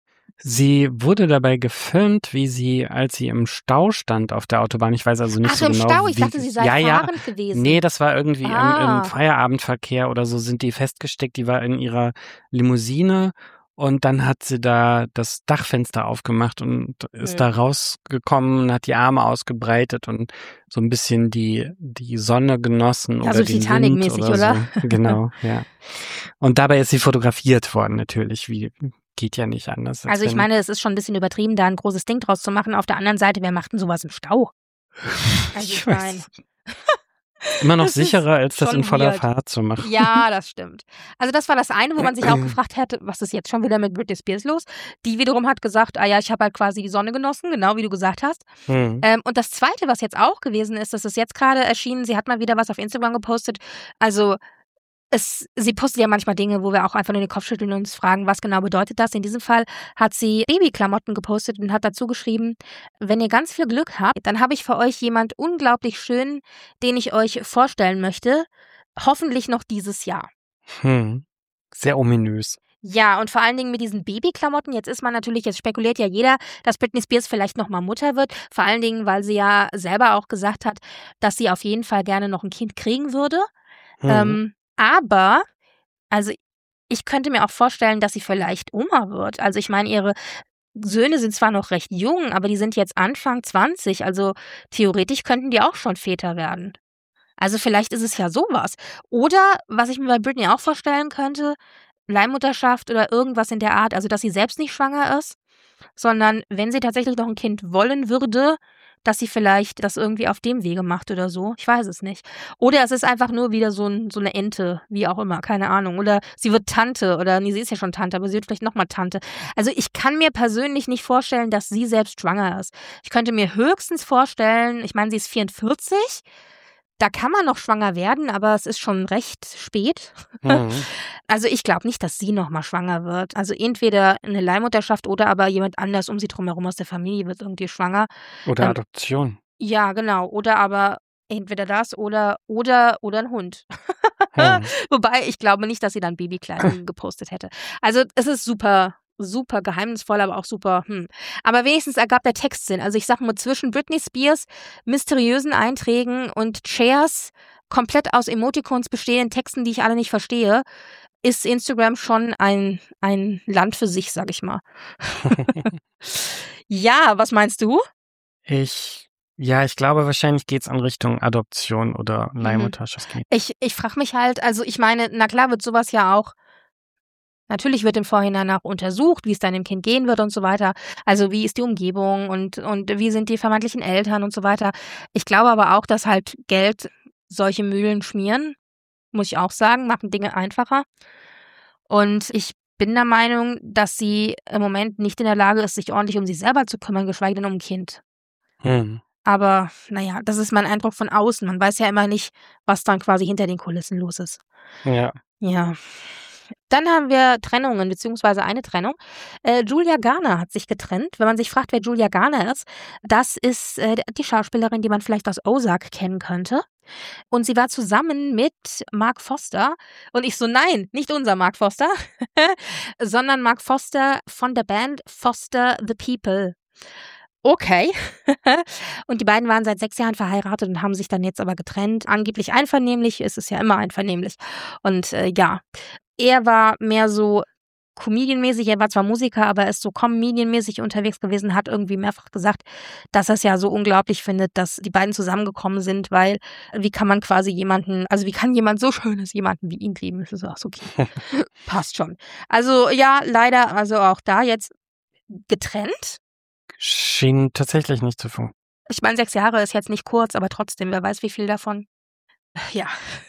Speaker 3: Sie wurde dabei gefilmt, wie sie, als sie im Stau stand auf der Autobahn, ich weiß also nicht
Speaker 2: Ach,
Speaker 3: so
Speaker 2: im
Speaker 3: genau,
Speaker 2: Stau, ich
Speaker 3: wie,
Speaker 2: dachte, sie sei
Speaker 3: ja, ja,
Speaker 2: fahrend gewesen.
Speaker 3: nee, das war irgendwie im,
Speaker 2: Ah.
Speaker 3: im Feierabendverkehr oder so, sind die festgesteckt, die war in ihrer Limousine und dann hat sie da das Dachfenster aufgemacht und ist
Speaker 2: Hm.
Speaker 3: da rausgekommen, hat die Arme ausgebreitet und so ein bisschen die, die Sonne genossen
Speaker 2: Ja,
Speaker 3: oder
Speaker 2: so
Speaker 3: den
Speaker 2: Titanic-mäßig,
Speaker 3: Wind oder,
Speaker 2: oder?
Speaker 3: so. Genau, ja. Und dabei ist sie fotografiert worden natürlich, wie geht ja nicht anders. als
Speaker 2: Also ich
Speaker 3: wenn-
Speaker 2: meine, es ist schon ein bisschen übertrieben, da ein großes Ding draus zu machen. Auf der anderen Seite, wer macht denn sowas im Stau? Also ich
Speaker 3: Ich weiß
Speaker 2: meine,
Speaker 3: Immer noch
Speaker 2: Das ist
Speaker 3: sicherer, als das
Speaker 2: schon
Speaker 3: in voller
Speaker 2: weird.
Speaker 3: Fahrt zu machen.
Speaker 2: ja, das stimmt. Also das war das eine, wo man sich auch gefragt hätte, was ist jetzt schon wieder mit Britney Spears los? Die wiederum hat gesagt, ah ja, ich habe halt quasi die Sonne genossen, genau wie du gesagt hast.
Speaker 3: Hm.
Speaker 2: Ähm, und das Zweite, was jetzt auch gewesen ist, das ist jetzt gerade erschienen, sie hat mal wieder was auf Instagram gepostet. Also es, sie postet ja manchmal Dinge, wo wir auch einfach nur den Kopf schütteln und uns fragen, was genau bedeutet das? In diesem Fall hat sie Babyklamotten gepostet und hat dazu geschrieben, wenn ihr ganz viel Glück habt, dann habe ich für euch jemand unglaublich schön, den ich euch vorstellen möchte. Hoffentlich noch dieses Jahr.
Speaker 3: Hm. Sehr ominös.
Speaker 2: Ja, und vor allen Dingen mit diesen Babyklamotten. Jetzt ist man natürlich, jetzt spekuliert ja jeder, dass Britney Spears vielleicht nochmal Mutter wird. Vor allen Dingen, weil sie ja selber auch gesagt hat, dass sie auf jeden Fall gerne noch ein Kind kriegen würde.
Speaker 3: Hm.
Speaker 2: Ähm, aber, also ich könnte mir auch vorstellen, dass sie vielleicht Oma wird. Also ich meine, ihre Söhne sind zwar noch recht jung, aber die sind jetzt Anfang zwanzig. Also theoretisch könnten die auch schon Väter werden. Also vielleicht ist es ja sowas. Oder, was ich mir bei Britney auch vorstellen könnte, Leihmutterschaft oder irgendwas in der Art. Also dass sie selbst nicht schwanger ist, sondern wenn sie tatsächlich noch ein Kind wollen würde, dass sie vielleicht das irgendwie auf dem Wege macht oder so. Ich weiß es nicht. Oder es ist einfach nur wieder so, ein, so eine Ente, wie auch immer, keine Ahnung. Oder sie wird Tante oder nee, sie ist ja schon Tante, aber sie wird vielleicht nochmal Tante. Also ich kann mir persönlich nicht vorstellen, dass sie selbst schwanger ist. Ich könnte mir höchstens vorstellen, ich meine, sie ist vierundvierzig, da kann man noch schwanger werden, aber es ist schon recht spät.
Speaker 3: Mhm.
Speaker 2: Also ich glaube nicht, dass sie nochmal schwanger wird. Also entweder eine Leihmutterschaft oder aber jemand anders um sie drumherum aus der Familie wird irgendwie schwanger.
Speaker 3: Oder
Speaker 2: Ähm,
Speaker 3: Adoption.
Speaker 2: ja, genau. Oder aber entweder das oder oder oder ein Hund.
Speaker 3: Hm.
Speaker 2: Wobei ich glaube nicht, dass sie dann Babykleidung gepostet hätte. Also es ist super, super geheimnisvoll, aber auch super, hm. Aber wenigstens ergab der Text Sinn. Also ich sag mal, zwischen Britney Spears mysteriösen Einträgen und Chers komplett aus Emoticons bestehenden Texten, die ich alle nicht verstehe, ist Instagram schon ein, ein Land für sich, sag ich mal. Ja, was meinst du?
Speaker 3: Ich, ja, ich glaube, wahrscheinlich geht's an Richtung Adoption oder
Speaker 2: Mhm.
Speaker 3: Leihmutterschaft.
Speaker 2: Ich, ich frage mich halt, also ich meine, na klar wird sowas ja auch, natürlich wird im Vorhinein auch untersucht, wie es dann dem Kind gehen wird und so weiter. Also wie ist die Umgebung und, und wie sind die vermeintlichen Eltern und so weiter. Ich glaube aber auch, dass halt Geld solche Mühlen schmieren, muss ich auch sagen, machen Dinge einfacher. Und ich bin der Meinung, dass sie im Moment nicht in der Lage ist, sich ordentlich um sich selber zu kümmern, geschweige denn um ein Kind.
Speaker 3: Hm.
Speaker 2: Aber naja, das ist mein Eindruck von außen. Man weiß ja immer nicht, was dann quasi hinter den Kulissen los ist.
Speaker 3: Ja.
Speaker 2: Ja. Dann haben wir Trennungen, beziehungsweise eine Trennung. Äh, Julia Garner hat sich getrennt. Wenn man sich fragt, wer Julia Garner ist, das ist äh, die Schauspielerin, die man vielleicht aus Ozark kennen könnte. Und sie war zusammen mit Mark Foster. Und ich so, nein, nicht unser Mark Foster, sondern Mark Foster von der Band Foster the People. Okay. Und die beiden waren seit sechs Jahren verheiratet und haben sich dann jetzt aber getrennt. Angeblich einvernehmlich, es ist ja immer einvernehmlich. Und äh, ja, er war mehr so Comedian-mäßig, er war zwar Musiker, aber er ist so Comedian-mäßig unterwegs gewesen, hat irgendwie mehrfach gesagt, dass er es ja so unglaublich findet, dass die beiden zusammengekommen sind, weil wie kann man quasi jemanden, also wie kann jemand so Schönes jemanden wie ihn lieben? Das ist auch so okay. Passt schon. Also ja, leider, also auch da jetzt getrennt.
Speaker 3: Schien tatsächlich nicht zu funktionieren.
Speaker 2: Ich meine, sechs Jahre ist jetzt nicht kurz, aber trotzdem, wer weiß, wie viel davon, ja,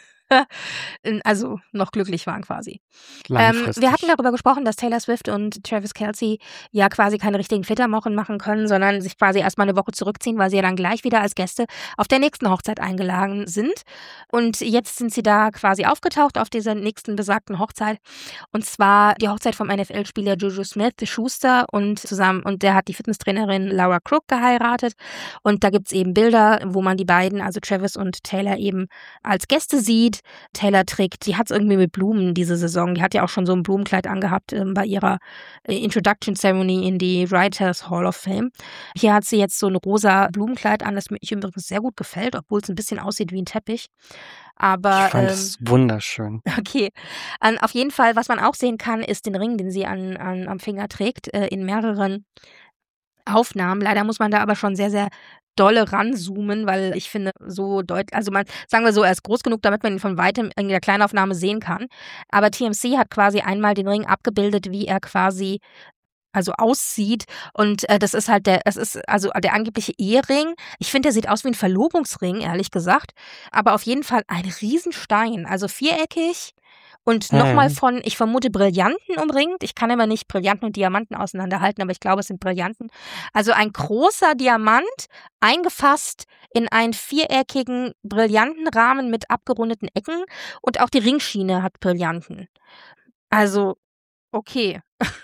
Speaker 2: also noch glücklich waren quasi. Ähm,
Speaker 3: Langfristig.
Speaker 2: wir hatten darüber gesprochen, dass Taylor Swift und Travis Kelce ja quasi keine richtigen Flitterwochen machen können, sondern sich quasi erstmal eine Woche zurückziehen, weil sie ja dann gleich wieder als Gäste auf der nächsten Hochzeit eingeladen sind. Und jetzt sind sie da quasi aufgetaucht auf dieser nächsten besagten Hochzeit. Und zwar die Hochzeit vom N F L-Spieler Juju Smith-Schuster und zusammen, und der hat die Fitnesstrainerin Laura Crook geheiratet. Und da gibt's eben Bilder, wo man die beiden, also Travis und Taylor, eben als Gäste sieht. Taylor trägt, die hat es irgendwie mit Blumen diese Saison. Die hat ja auch schon so ein Blumenkleid angehabt ähm, bei ihrer äh, Introduction Ceremony in die Writers Hall of Fame. Hier hat sie jetzt so ein rosa Blumenkleid an, das mir übrigens sehr gut gefällt, obwohl es ein bisschen aussieht wie ein Teppich. Aber
Speaker 3: Ich fand
Speaker 2: ähm,
Speaker 3: es wunderschön.
Speaker 2: okay. An, auf jeden Fall, was man auch sehen kann, ist den Ring, den sie an, an, am Finger trägt, äh, in mehreren Aufnahmen. Leider muss man da aber schon sehr, sehr dolle ranzoomen, weil ich finde, so deutlich, also man, sagen wir so, er ist groß genug, damit man ihn von weitem in der Kleinaufnahme sehen kann. Aber T M C hat quasi einmal den Ring abgebildet, wie er quasi also aussieht. Und äh, das ist halt der, es ist also der angebliche Ehering. Ich finde, der sieht aus wie ein Verlobungsring, ehrlich gesagt. Aber auf jeden Fall ein Riesenstein, also viereckig. Und nochmal
Speaker 3: Mhm.
Speaker 2: von, ich vermute, Brillanten umringt. Ich kann immer nicht Brillanten und Diamanten auseinanderhalten, aber ich glaube, es sind Brillanten. Also ein großer Diamant, eingefasst in einen viereckigen Brillantenrahmen mit abgerundeten Ecken. Und auch die Ringschiene hat Brillanten. Also, okay.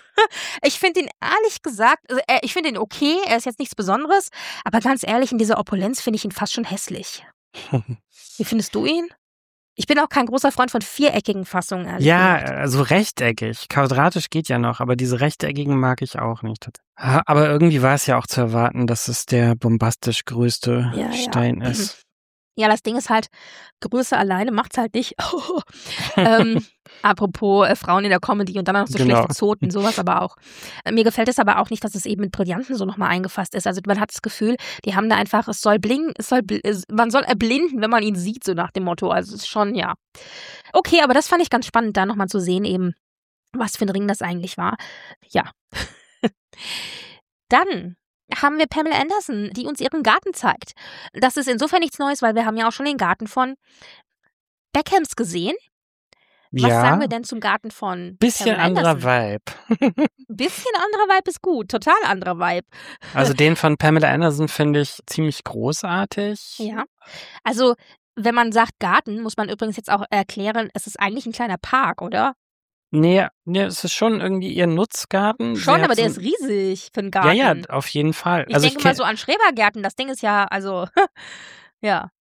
Speaker 2: Ich finde ihn ehrlich gesagt, also äh, ich finde ihn okay, er ist jetzt nichts Besonderes. Aber ganz ehrlich, in dieser Opulenz finde ich ihn fast schon hässlich. Wie findest du ihn? Ich bin auch kein großer Freund von viereckigen Fassungen, ehrlich
Speaker 3: Ja,
Speaker 2: gesagt.
Speaker 3: also rechteckig. Quadratisch geht ja noch, aber diese rechteckigen mag ich auch nicht. Ha, Aber irgendwie war es ja auch zu erwarten, dass es der bombastisch größte
Speaker 2: Ja, ja.
Speaker 3: Stein ist.
Speaker 2: Ja, das Ding ist halt, Größe alleine macht's halt nicht. ähm, apropos äh, Frauen in der Comedy und dann noch so
Speaker 3: Genau.
Speaker 2: schlechte Zoten, sowas aber auch. Äh, mir gefällt es aber auch nicht, dass es eben mit Brillanten so nochmal eingefasst ist. Also man hat das Gefühl, die haben da einfach, es soll blinken, es soll, bl- es- man soll erblinden, wenn man ihn sieht, so nach dem Motto. Also es ist schon, ja. Okay, aber das fand ich ganz spannend, da nochmal zu sehen eben, was für ein Ring das eigentlich war. Ja. Dann haben wir Pamela Anderson, die uns ihren Garten zeigt. Das ist insofern nichts Neues, weil wir haben ja auch schon den Garten von Beckhams gesehen. Was
Speaker 3: Ja,
Speaker 2: sagen wir denn zum Garten von
Speaker 3: bisschen
Speaker 2: Pamela
Speaker 3: anderer
Speaker 2: Anderson?
Speaker 3: Vibe.
Speaker 2: Bisschen anderer Vibe ist gut, total anderer Vibe.
Speaker 3: Also den von Pamela Anderson finde ich ziemlich großartig.
Speaker 2: Ja, also wenn man sagt Garten, muss man übrigens jetzt auch erklären, es ist eigentlich ein kleiner Park, oder?
Speaker 3: Nee, nee, es ist schon irgendwie ihr Nutzgarten. Sie
Speaker 2: Schon,
Speaker 3: hat
Speaker 2: aber der
Speaker 3: so,
Speaker 2: ist riesig für einen
Speaker 3: ja,
Speaker 2: Garten.
Speaker 3: ja, auf jeden Fall.
Speaker 2: Ich
Speaker 3: Also
Speaker 2: denke
Speaker 3: ich
Speaker 2: mal
Speaker 3: kenn,
Speaker 2: so an Schrebergärten, das Ding ist ja, also, ja.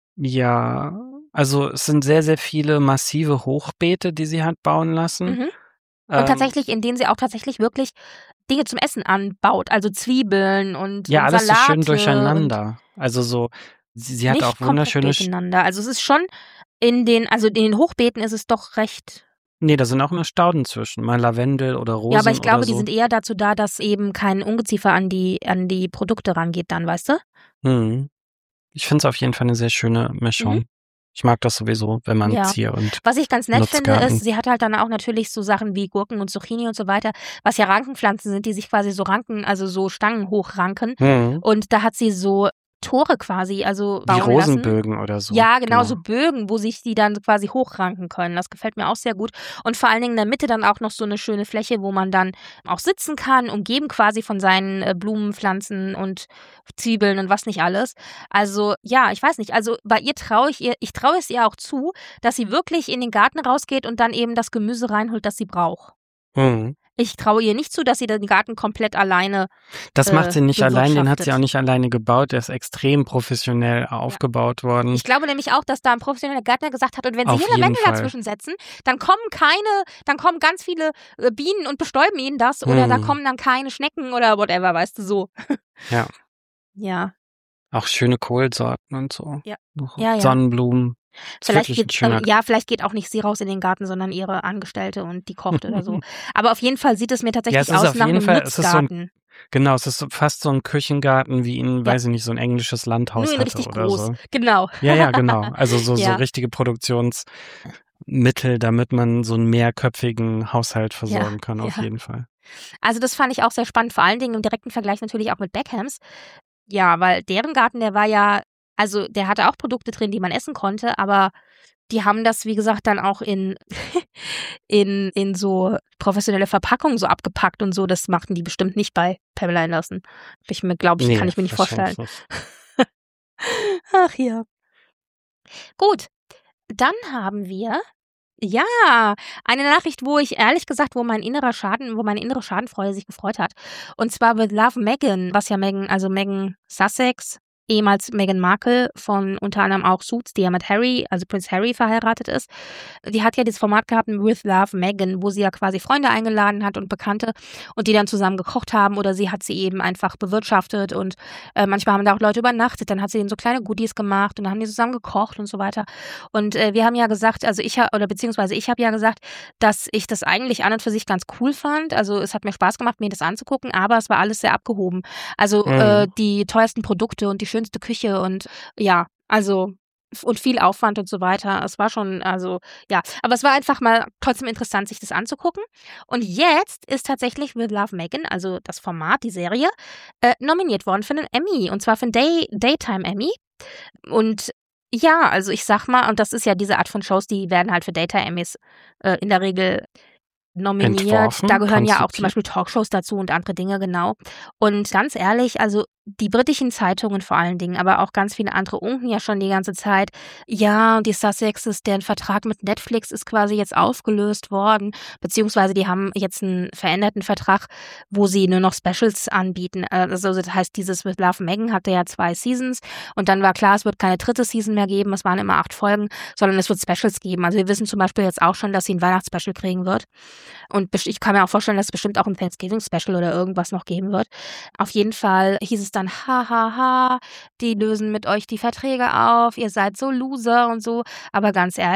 Speaker 3: ja, also es sind sehr, sehr viele massive Hochbeete, die sie hat bauen lassen.
Speaker 2: Mhm. Und
Speaker 3: Ähm,
Speaker 2: tatsächlich, in denen sie auch tatsächlich wirklich Dinge zum Essen anbaut, also Zwiebeln und,
Speaker 3: ja,
Speaker 2: und
Speaker 3: alles so schön
Speaker 2: Salate und
Speaker 3: durcheinander. Also so, sie, sie hat auch
Speaker 2: nicht komplett
Speaker 3: wunderschöne, Sch-
Speaker 2: durcheinander. Also es ist schon in den, also in den Hochbeeten ist es doch recht.
Speaker 3: nee, da sind auch nur Stauden zwischen, mal Lavendel oder Rosen
Speaker 2: Ja, aber ich glaube,
Speaker 3: oder
Speaker 2: die
Speaker 3: so.
Speaker 2: sind eher dazu da, dass eben kein Ungeziefer an die, an die Produkte rangeht dann, weißt du?
Speaker 3: Hm. Ich finde es auf jeden Fall eine sehr schöne Mischung.
Speaker 2: Mhm.
Speaker 3: Ich mag das sowieso, wenn man
Speaker 2: Ja.
Speaker 3: Zier und
Speaker 2: Was ich ganz nett finde,
Speaker 3: Nutzgarten.
Speaker 2: ist, sie hat halt dann auch natürlich so Sachen wie Gurken und Zucchini und so weiter, was ja Rankenpflanzen sind, die sich quasi so ranken, also so Stangen hochranken.
Speaker 3: Hm.
Speaker 2: Und da hat sie so Tore quasi, also
Speaker 3: Wie
Speaker 2: bauen lassen.
Speaker 3: Rosenbögen oder so.
Speaker 2: Ja, genau, so Bögen, wo sich die dann quasi hochranken können. Das gefällt mir auch sehr gut. Und vor allen Dingen in der Mitte dann auch noch so eine schöne Fläche, wo man dann auch sitzen kann, umgeben quasi von seinen äh, Blumen, Pflanzen und Zwiebeln und was nicht alles. Also ja, ich weiß nicht. Also bei ihr traue ich ihr, ich traue es ihr auch zu, dass sie wirklich in den Garten rausgeht und dann eben das Gemüse reinholt, das sie braucht.
Speaker 3: Hm.
Speaker 2: Ich traue ihr nicht zu, dass sie den Garten komplett alleine.
Speaker 3: Das
Speaker 2: äh,
Speaker 3: macht sie nicht allein, den hat sie
Speaker 2: bewirtschaftet.
Speaker 3: auch nicht alleine gebaut. Der ist extrem professionell aufgebaut worden.
Speaker 2: Ich glaube nämlich auch, dass da ein professioneller Gärtner gesagt hat, und wenn Sie
Speaker 3: Auf
Speaker 2: hier eine
Speaker 3: jeden
Speaker 2: Menge
Speaker 3: Fall.
Speaker 2: dazwischen setzen, dann kommen keine, dann kommen ganz viele äh, Bienen und bestäuben Ihnen das oder da
Speaker 3: Hm.
Speaker 2: kommen dann keine Schnecken oder whatever, weißt du, so.
Speaker 3: Ja.
Speaker 2: Ja,
Speaker 3: Auch schöne Kohlsorten und so.
Speaker 2: Ja.
Speaker 3: Noch
Speaker 2: Ja, ja.
Speaker 3: Sonnenblumen. Ist
Speaker 2: vielleicht
Speaker 3: wirklich ein
Speaker 2: geht,
Speaker 3: schöner.
Speaker 2: äh, ja, vielleicht geht auch nicht sie raus in den Garten, sondern ihre Angestellte und die kocht oder so. Aber auf jeden Fall sieht es mir tatsächlich
Speaker 3: es ist
Speaker 2: aus
Speaker 3: auf
Speaker 2: nach
Speaker 3: jeden
Speaker 2: einem
Speaker 3: Fall- es ist so ein-
Speaker 2: Nutzgarten.
Speaker 3: Genau, es ist so, fast so ein Küchengarten, wie ihn,
Speaker 2: Ja.
Speaker 3: weiß ich nicht, so ein englisches Landhaus
Speaker 2: Nur in
Speaker 3: hatte
Speaker 2: richtig
Speaker 3: oder
Speaker 2: groß.
Speaker 3: so.
Speaker 2: Genau.
Speaker 3: Ja, ja, genau. Also so, so
Speaker 2: Ja.
Speaker 3: richtige Produktionsmittel, damit man so einen mehrköpfigen Haushalt versorgen kann, auf
Speaker 2: ja.
Speaker 3: jeden Fall.
Speaker 2: Also das fand ich auch sehr spannend, vor allen Dingen im direkten Vergleich natürlich auch mit Beckhams. Ja, weil deren Garten, der war ja, also der hatte auch Produkte drin, die man essen konnte, aber die haben das, wie gesagt, dann auch in, in, in so professionelle Verpackungen so abgepackt und so. Das machten die bestimmt nicht bei Pamela Anderson. Ich mir, glaube ich,
Speaker 3: Nee,
Speaker 2: kann ich mir nicht vorstellen.
Speaker 3: wahrscheinlich nicht.
Speaker 2: Ach ja. Gut, dann haben wir, ja, eine Nachricht, wo ich ehrlich gesagt, wo mein innerer Schaden, wo meine innere Schadenfreude sich gefreut hat. Und zwar mit Love Meghan, was ja Meghan, also Meghan Sussex, ehemals Meghan Markle von unter anderem auch Suits, die ja mit Harry, also Prince Harry verheiratet ist. Die hat ja dieses Format gehabt, With Love Meghan, wo sie ja quasi Freunde eingeladen hat und Bekannte und die dann zusammen gekocht haben oder sie hat sie eben einfach bewirtschaftet und äh, manchmal haben da auch Leute übernachtet, dann hat sie ihnen so kleine Goodies gemacht und dann haben die zusammen gekocht und so weiter. Und äh, wir haben ja gesagt, also ich ha- oder beziehungsweise ich habe ja gesagt, dass ich das eigentlich an und für sich ganz cool fand. Also es hat mir Spaß gemacht, mir das anzugucken, aber es war alles sehr abgehoben. Also
Speaker 3: Mhm.
Speaker 2: äh, die teuersten Produkte und die schönste Küche und ja, also und viel Aufwand und so weiter. Es war schon, also ja, aber es war einfach mal trotzdem interessant, sich das anzugucken. Und jetzt ist tatsächlich With Love Meghan, also das Format, die Serie, äh, nominiert worden für einen Emmy und zwar für einen Day, Daytime Emmy. Und ja, also ich sag mal, und das ist ja diese Art von Shows, die werden halt für Daytime Emmys äh, in der Regel nominiert.
Speaker 3: Entworfen,
Speaker 2: Da gehören ja auch zum
Speaker 3: konzipiert.
Speaker 2: Beispiel Talkshows dazu und andere Dinge, genau. Und ganz ehrlich, also die britischen Zeitungen vor allen Dingen, aber auch ganz viele andere unken ja schon die ganze Zeit, ja, und die Sussexes, deren Vertrag mit Netflix ist quasi jetzt aufgelöst worden, beziehungsweise die haben jetzt einen veränderten Vertrag, wo sie nur noch Specials anbieten. Also das heißt, dieses With Love Meghan hatte ja zwei Seasons und dann war klar, es wird keine dritte Season mehr geben, es waren immer acht Folgen, sondern es wird Specials geben. Also wir wissen zum Beispiel jetzt auch schon, dass sie ein Weihnachtsspecial kriegen wird. Und ich kann mir auch vorstellen, dass es bestimmt auch ein Thanksgiving-Special oder irgendwas noch geben wird. Auf jeden Fall hieß es dann, ha, ha, ha, die lösen mit euch die Verträge auf, ihr seid so Loser und so. Aber ganz ehrlich,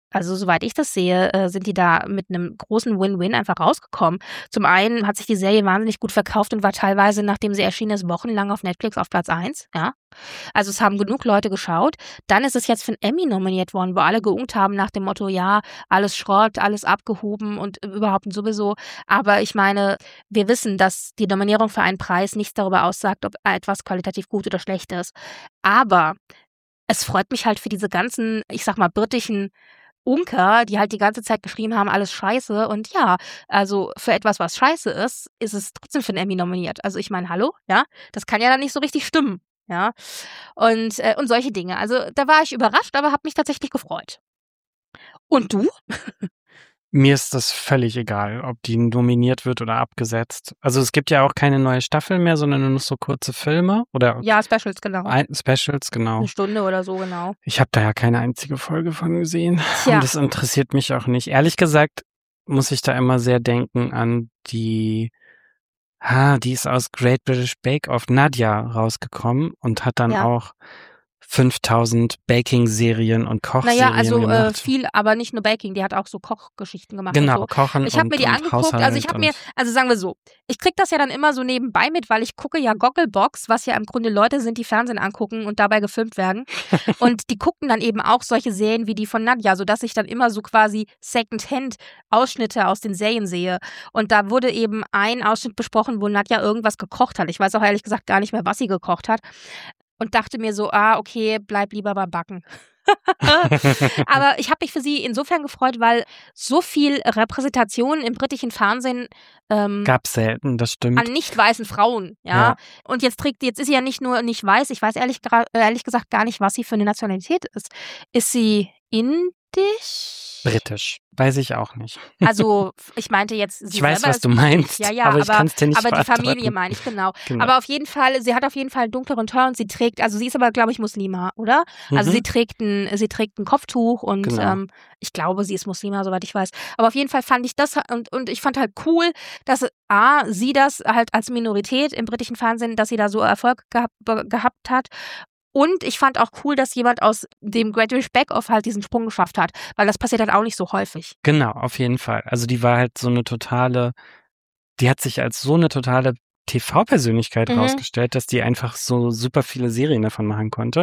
Speaker 2: also soweit ich das sehe, äh, sind die da mit einem großen Win-Win einfach rausgekommen. Zum einen hat sich die Serie wahnsinnig gut verkauft und war teilweise, nachdem sie erschienen ist, wochenlang auf Netflix auf Platz eins. Ja? Also es haben genug Leute geschaut. Dann ist es jetzt für einen Emmy nominiert worden, wo alle geungt haben nach dem Motto, ja, alles Schrott, alles abgehoben und überhaupt und sowieso. Aber ich meine, wir wissen, dass die Nominierung für einen Preis nichts darüber aussagt, ob etwas qualitativ gut oder schlecht ist. Aber es freut mich halt für diese ganzen, ich sag mal, britischen Unker, die halt die ganze Zeit geschrieben haben, alles scheiße. Und ja, also für etwas, was scheiße ist, ist es trotzdem für einen Emmy nominiert. Also ich meine, hallo, ja, das kann ja dann nicht so richtig stimmen. Ja, und, äh, und solche Dinge. Also da war ich überrascht, aber habe mich tatsächlich gefreut. Und du?
Speaker 3: Mir ist das völlig egal, ob die nominiert wird oder abgesetzt. Also es gibt ja auch keine neue Staffel mehr, sondern nur noch so kurze Filme oder
Speaker 2: Ja, Specials, genau.
Speaker 3: ein, Specials, genau.
Speaker 2: Eine Stunde oder so, genau.
Speaker 3: Ich habe da ja keine einzige Folge von gesehen.
Speaker 2: Tja.
Speaker 3: Und das interessiert mich auch nicht. Ehrlich gesagt muss ich da immer sehr denken an die, ah, die ist aus Great British Bake Off, Nadja, rausgekommen und hat dann
Speaker 2: Ja.
Speaker 3: auch fünftausend Baking-Serien und Kochserien
Speaker 2: Naja, also äh,
Speaker 3: gemacht.
Speaker 2: viel, aber nicht nur Baking, die hat auch so Kochgeschichten gemacht
Speaker 3: Genau,
Speaker 2: und so.
Speaker 3: Kochen
Speaker 2: Ich habe
Speaker 3: und,
Speaker 2: mir die
Speaker 3: und
Speaker 2: angeguckt,
Speaker 3: Haushalt
Speaker 2: also ich habe
Speaker 3: und
Speaker 2: mir, also sagen wir so, ich krieg das ja dann immer so nebenbei mit, weil ich gucke ja Gogglebox, was ja im Grunde Leute sind, die Fernsehen angucken und dabei gefilmt werden. Und die gucken dann eben auch solche Serien wie die von Nadja, sodass ich dann immer so quasi Secondhand Ausschnitte aus den Serien sehe. Und da wurde eben ein Ausschnitt besprochen, wo Nadja irgendwas gekocht hat. Ich weiß auch ehrlich gesagt gar nicht mehr, was sie gekocht hat. Und dachte mir so, ah, okay, bleib lieber beim Backen. Aber ich habe mich für sie insofern gefreut, weil so viel Repräsentation im britischen Fernsehen ähm,
Speaker 3: gab's selten, das stimmt.
Speaker 2: an nicht weißen Frauen, ja?
Speaker 3: Ja.
Speaker 2: Und jetzt trägt, jetzt ist sie ja nicht nur nicht weiß, ich weiß ehrlich, gra- ehrlich gesagt gar nicht, was sie für eine Nationalität ist. Ist sie indisch?
Speaker 3: Britisch. Weiß ich auch nicht.
Speaker 2: Also, ich meinte jetzt, sie
Speaker 3: Ich weiß,
Speaker 2: selber
Speaker 3: was
Speaker 2: ist
Speaker 3: du meinst,
Speaker 2: ja, ja,
Speaker 3: aber ich
Speaker 2: aber,
Speaker 3: kann's dir nicht
Speaker 2: aber die
Speaker 3: beantworten.
Speaker 2: Familie meine ich, genau.
Speaker 3: Genau.
Speaker 2: Aber auf jeden Fall, sie hat auf jeden Fall einen dunkleren Teint und sie trägt, also sie ist aber, glaube ich, Muslima, oder? Also
Speaker 3: Mhm.
Speaker 2: sie trägt ein, sie trägt ein Kopftuch und
Speaker 3: Genau.
Speaker 2: ähm, ich glaube, sie ist Muslima, soweit ich weiß. Aber auf jeden Fall fand ich das und, und ich fand halt cool, dass A, sie das halt als Minorität im britischen Fernsehen, dass sie da so Erfolg gehabt, gehabt hat. Und ich fand auch cool, dass jemand aus dem Great British Bake Off halt diesen Sprung geschafft hat, weil das passiert halt auch nicht so häufig.
Speaker 3: Genau, auf jeden Fall. Also die war halt so eine totale, die hat sich als so eine totale T V-Persönlichkeit
Speaker 2: Mhm.
Speaker 3: rausgestellt, dass die einfach so super viele Serien davon machen konnte,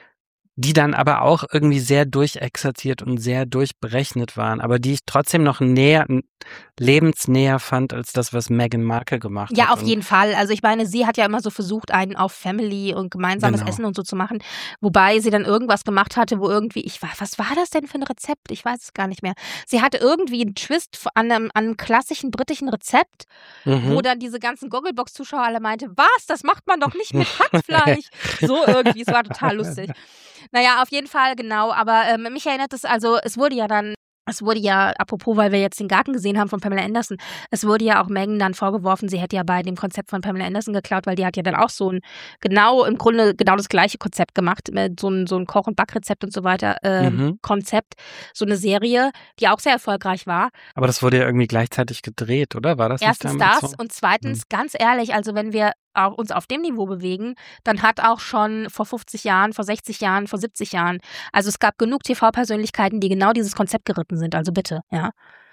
Speaker 3: die dann aber auch irgendwie sehr durchexerziert und sehr durchberechnet waren, aber die ich trotzdem noch näher, lebensnäher fand als das, was Meghan Markle gemacht
Speaker 2: Ja,
Speaker 3: hat.
Speaker 2: auf
Speaker 3: Und
Speaker 2: jeden Fall. Also ich meine, sie hat ja immer so versucht, einen auf Family und gemeinsames
Speaker 3: Genau.
Speaker 2: Essen und so zu machen, wobei sie dann irgendwas gemacht hatte, wo irgendwie, ich war, was war das denn für ein Rezept? Ich weiß es gar nicht mehr. Sie hatte irgendwie einen Twist an einem, an einem klassischen britischen Rezept,
Speaker 3: Mhm.
Speaker 2: wo dann diese ganzen Gogglebox-Zuschauer alle meinte, was, das macht man doch nicht mit Hackfleisch. So irgendwie, es war total lustig. Naja, auf jeden Fall, genau, aber ähm, mich erinnert es, also es wurde ja dann, es wurde ja, apropos, weil wir jetzt den Garten gesehen haben von Pamela Anderson, es wurde ja auch Meghan dann vorgeworfen, sie hätte ja bei dem Konzept von Pamela Anderson geklaut, weil die hat ja dann auch so ein, genau, im Grunde genau das gleiche Konzept gemacht, mit so ein, so ein Koch- und Backrezept und so weiter, äh,
Speaker 3: Mhm.
Speaker 2: Konzept, so eine Serie, die auch sehr erfolgreich war.
Speaker 3: Aber das wurde ja irgendwie gleichzeitig gedreht, oder? War das
Speaker 2: Erstens
Speaker 3: nicht damals
Speaker 2: das
Speaker 3: so?
Speaker 2: und zweitens, ganz ehrlich, also wenn wir auch uns auf dem Niveau bewegen, dann hat auch schon vor fünfzig Jahren, vor sechzig Jahren, vor siebzig Jahren, also es gab genug T V-Persönlichkeiten, die genau dieses Konzept geritten sind, also bitte, ja.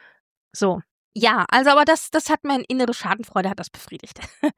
Speaker 2: So. Ja, also aber das, das hat meine innere Schadenfreude, hat das befriedigt.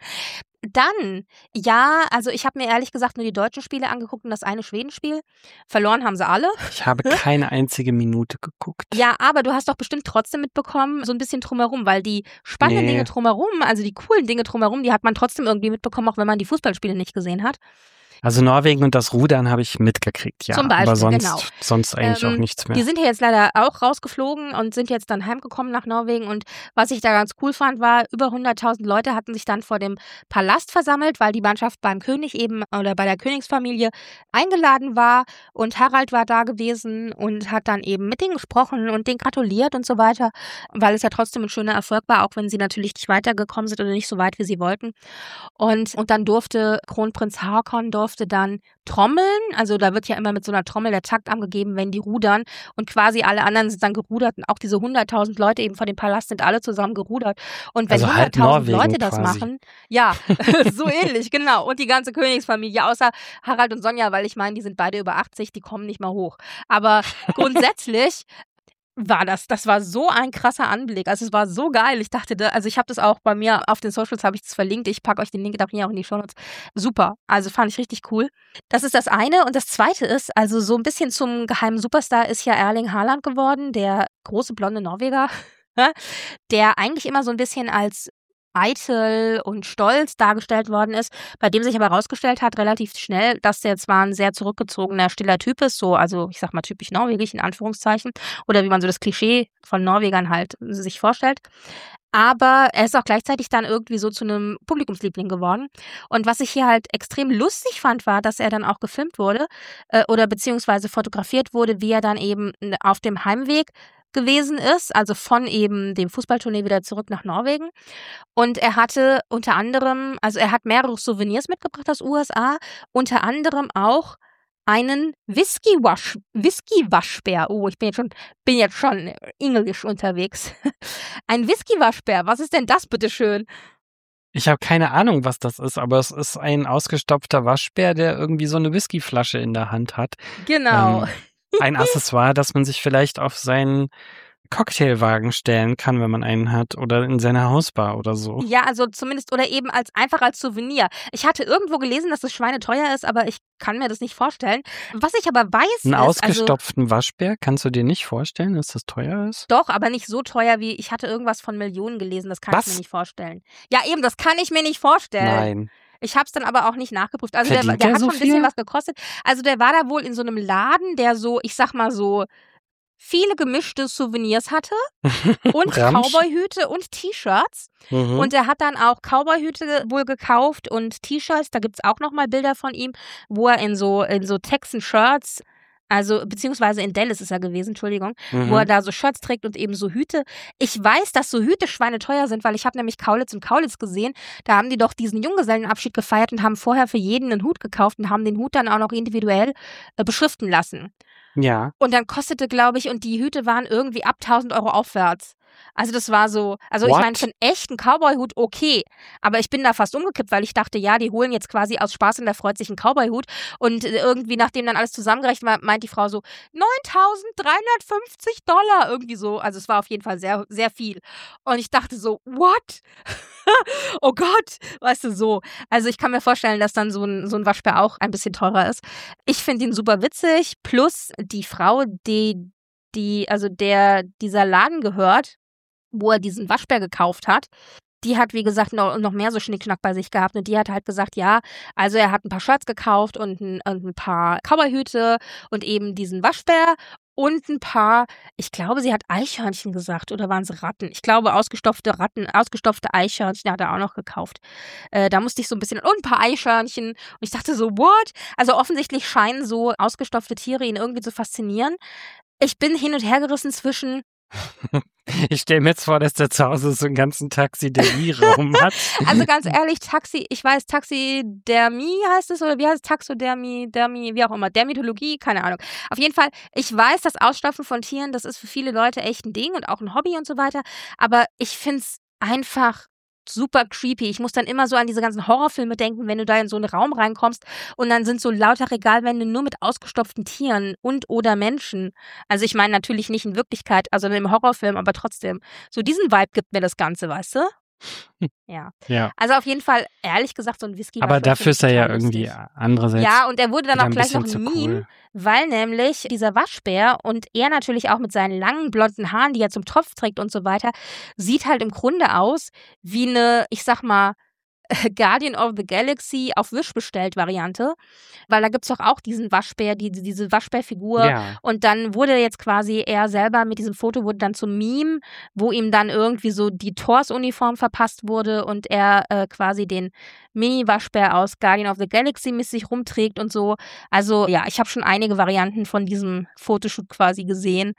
Speaker 2: Dann, ja, also ich habe mir ehrlich gesagt nur die deutschen Spiele angeguckt und das eine Schwedenspiel. Verloren haben sie alle.
Speaker 3: Ich habe keine einzige Minute geguckt.
Speaker 2: Ja, aber du hast doch bestimmt trotzdem mitbekommen, so ein bisschen drumherum, weil die spannenden
Speaker 3: Nee.
Speaker 2: Dinge drumherum, also die coolen Dinge drumherum, die hat man trotzdem irgendwie mitbekommen, auch wenn man die Fußballspiele nicht gesehen hat.
Speaker 3: Also Norwegen und das Rudern habe ich mitgekriegt, ja.
Speaker 2: Zum Beispiel,
Speaker 3: aber sonst,
Speaker 2: genau.
Speaker 3: sonst eigentlich
Speaker 2: Ähm,
Speaker 3: auch nichts mehr.
Speaker 2: Die sind ja jetzt leider auch rausgeflogen und sind jetzt dann heimgekommen nach Norwegen. Und was ich da ganz cool fand, war, über hunderttausend Leute hatten sich dann vor dem Palast versammelt, weil die Mannschaft beim König eben oder bei der Königsfamilie eingeladen war. Und Harald war da gewesen und hat dann eben mit denen gesprochen und denen gratuliert und so weiter, weil es ja trotzdem ein schöner Erfolg war, auch wenn sie natürlich nicht weitergekommen sind oder nicht so weit, wie sie wollten. Und, und dann durfte Kronprinz Haakon durfte dann trommeln, also da wird ja immer mit so einer Trommel der Takt angegeben, wenn die rudern und quasi alle anderen sind dann gerudert und auch diese hunderttausend Leute eben vor dem Palast sind alle zusammen gerudert und wenn
Speaker 3: Also halb
Speaker 2: hunderttausend
Speaker 3: Norwegen
Speaker 2: Leute das
Speaker 3: quasi.
Speaker 2: machen, ja, so ähnlich, genau, und die ganze Königsfamilie, außer Harald und Sonja, weil ich meine, die sind beide über achtzig, die kommen nicht mal hoch, aber grundsätzlich war das. Das war so ein krasser Anblick. Also es war so geil. Ich dachte, da, also ich habe das auch bei mir auf den Socials, habe ich das verlinkt. Ich packe euch den Link da hier auch in die Shownotes. Super. Also fand ich richtig cool. Das ist das eine. Und das zweite ist, also so ein bisschen zum geheimen Superstar ist ja Erling Haaland geworden, der große blonde Norweger, der eigentlich immer so ein bisschen als eitel und stolz dargestellt worden ist, bei dem sich aber herausgestellt hat, relativ schnell, dass der zwar ein sehr zurückgezogener, stiller Typ ist, so, also ich sag mal typisch norwegisch in Anführungszeichen, oder wie man so das Klischee von Norwegern halt sich vorstellt, aber er ist auch gleichzeitig dann irgendwie so zu einem Publikumsliebling geworden. Und was ich hier halt extrem lustig fand, war, dass er dann auch gefilmt wurde äh, oder beziehungsweise fotografiert wurde, wie er dann eben auf dem Heimweg gewesen ist, also von eben dem Fußballtournee wieder zurück nach Norwegen. Und er hatte unter anderem, also er hat mehrere Souvenirs mitgebracht aus U S A, unter anderem auch einen Whisky-Wasch, Whisky-Waschbär. Oh, ich bin jetzt schon, bin jetzt schon englisch unterwegs. Ein Whisky-Waschbär, was ist denn das, bitteschön?
Speaker 3: Ich habe keine Ahnung, was das ist, aber es ist ein ausgestopfter Waschbär, der irgendwie so eine Whiskyflasche in der Hand hat.
Speaker 2: Genau.
Speaker 3: Ähm, ein Accessoire, das man sich vielleicht auf seinen Cocktailwagen stellen kann, wenn man einen hat, oder in seiner Hausbar oder so.
Speaker 2: Ja, also zumindest, oder eben als einfach als Souvenir. Ich hatte irgendwo gelesen, dass das schweineteuer ist, aber ich kann mir das nicht vorstellen. Was ich aber weiß,
Speaker 3: Einen
Speaker 2: ist,
Speaker 3: ausgestopften also, Waschbär, kannst du dir nicht vorstellen, dass das teuer ist?
Speaker 2: Doch, aber nicht so teuer wie, ich hatte irgendwas von Millionen gelesen, das kann
Speaker 3: Was?
Speaker 2: ich mir nicht vorstellen. Ja, eben, das kann ich mir nicht vorstellen.
Speaker 3: Nein.
Speaker 2: Ich habe es dann aber auch nicht nachgeprüft. Also der,
Speaker 3: Verdient
Speaker 2: der
Speaker 3: der
Speaker 2: hat
Speaker 3: so
Speaker 2: schon ein bisschen
Speaker 3: viel?
Speaker 2: was gekostet. Also der war da wohl in so einem Laden, der so, ich sag mal so, viele gemischte Souvenirs hatte und
Speaker 3: Ramsch.
Speaker 2: Cowboyhüte und T-Shirts.
Speaker 3: Mhm.
Speaker 2: Und er hat dann auch Cowboyhüte wohl gekauft und T-Shirts. Da gibt's auch nochmal Bilder von ihm, wo er in so, in so Texan-Shirts, also beziehungsweise in Dallas ist er gewesen, Entschuldigung,
Speaker 3: Mhm.
Speaker 2: wo er da so Shirts trägt und eben so Hüte. Ich weiß, dass so Hüte schweineteuer sind, weil ich habe nämlich Kaulitz und Kaulitz gesehen. Da haben die doch diesen Junggesellenabschied gefeiert und haben vorher für jeden einen Hut gekauft und haben den Hut dann auch noch individuell äh, beschriften lassen.
Speaker 3: Ja.
Speaker 2: Und dann kostete, glaube ich, und die Hüte waren irgendwie ab tausend Euro aufwärts. Also das war so, also
Speaker 3: What?
Speaker 2: ich meine, für einen echten Cowboy-Hut okay, aber ich bin da fast umgekippt, weil ich dachte, ja, die holen jetzt quasi aus Spaß und da freut sich ein Cowboy-Hut und irgendwie, nachdem dann alles zusammengerechnet war, meint die Frau so, neuntausenddreihundertfünfzig Dollar, irgendwie so, also es war auf jeden Fall sehr, sehr viel. Und ich dachte so, what? Oh Gott, weißt du, so. Also ich kann mir vorstellen, dass dann so ein, so ein Waschbär auch ein bisschen teurer ist. Ich finde ihn super witzig, plus die Frau, die, die, also der dieser Laden gehört, wo er diesen Waschbär gekauft hat, die hat, wie gesagt, noch, noch mehr so Schnickschnack bei sich gehabt. Und die hat halt gesagt, ja, also er hat ein paar Shirts gekauft und ein, und ein paar Cowboyhüte und eben diesen Waschbär und ein paar, ich glaube, sie hat Eichhörnchen gesagt oder waren es Ratten? Ich glaube, ausgestopfte Ratten, ausgestopfte Eichhörnchen hat er auch noch gekauft. Äh, da musste ich so ein bisschen, und ein paar Eichhörnchen. Und ich dachte so, what? Also offensichtlich scheinen so ausgestopfte Tiere ihn irgendwie zu faszinieren. Ich bin hin und her gerissen zwischen,
Speaker 3: Ich stelle mir jetzt vor, dass der zu Hause so einen ganzen Taxidermie-Raum hat.
Speaker 2: also ganz ehrlich, Taxi, ich weiß, Taxidermie heißt es, oder wie heißt es? Taxodermie, Dermie, wie auch immer, Dermitologie, keine Ahnung. Auf jeden Fall, ich weiß, das Ausstopfen von Tieren, das ist für viele Leute echt ein Ding und auch ein Hobby und so weiter, aber ich find's einfach super creepy. Ich muss dann immer so an diese ganzen Horrorfilme denken, wenn du da in so einen Raum reinkommst und dann sind so lauter Regalwände nur mit ausgestopften Tieren und oder Menschen. Also ich meine natürlich nicht in Wirklichkeit, also im Horrorfilm, aber trotzdem. So diesen Vibe gibt mir das Ganze, weißt du? Ja.
Speaker 3: Ja.
Speaker 2: Also auf jeden Fall, ehrlich gesagt, so ein Whisky.
Speaker 3: Aber dafür ist er ja irgendwie andererseits.
Speaker 2: Ja, und er wurde dann
Speaker 3: wieder
Speaker 2: auch
Speaker 3: ein
Speaker 2: gleich noch ein
Speaker 3: bisschen zu
Speaker 2: Meme,
Speaker 3: cool.
Speaker 2: weil nämlich dieser Waschbär und er natürlich auch mit seinen langen blonden Haaren, die er zum Tropf trägt und so weiter, sieht halt im Grunde aus wie eine, ich sag mal, Guardian of the Galaxy auf Wish bestellt Variante, weil da gibt's doch auch diesen Waschbär, die, diese Waschbärfigur
Speaker 3: Ja.
Speaker 2: und dann wurde jetzt quasi er selber mit diesem Foto wurde dann zum Meme, wo ihm dann irgendwie so die Thors-Uniform verpasst wurde und er äh, quasi den Mini-Waschbär aus Guardian of the Galaxy mit sich rumträgt und so. Also ja, ich habe schon einige Varianten von diesem Fotoshoot quasi gesehen.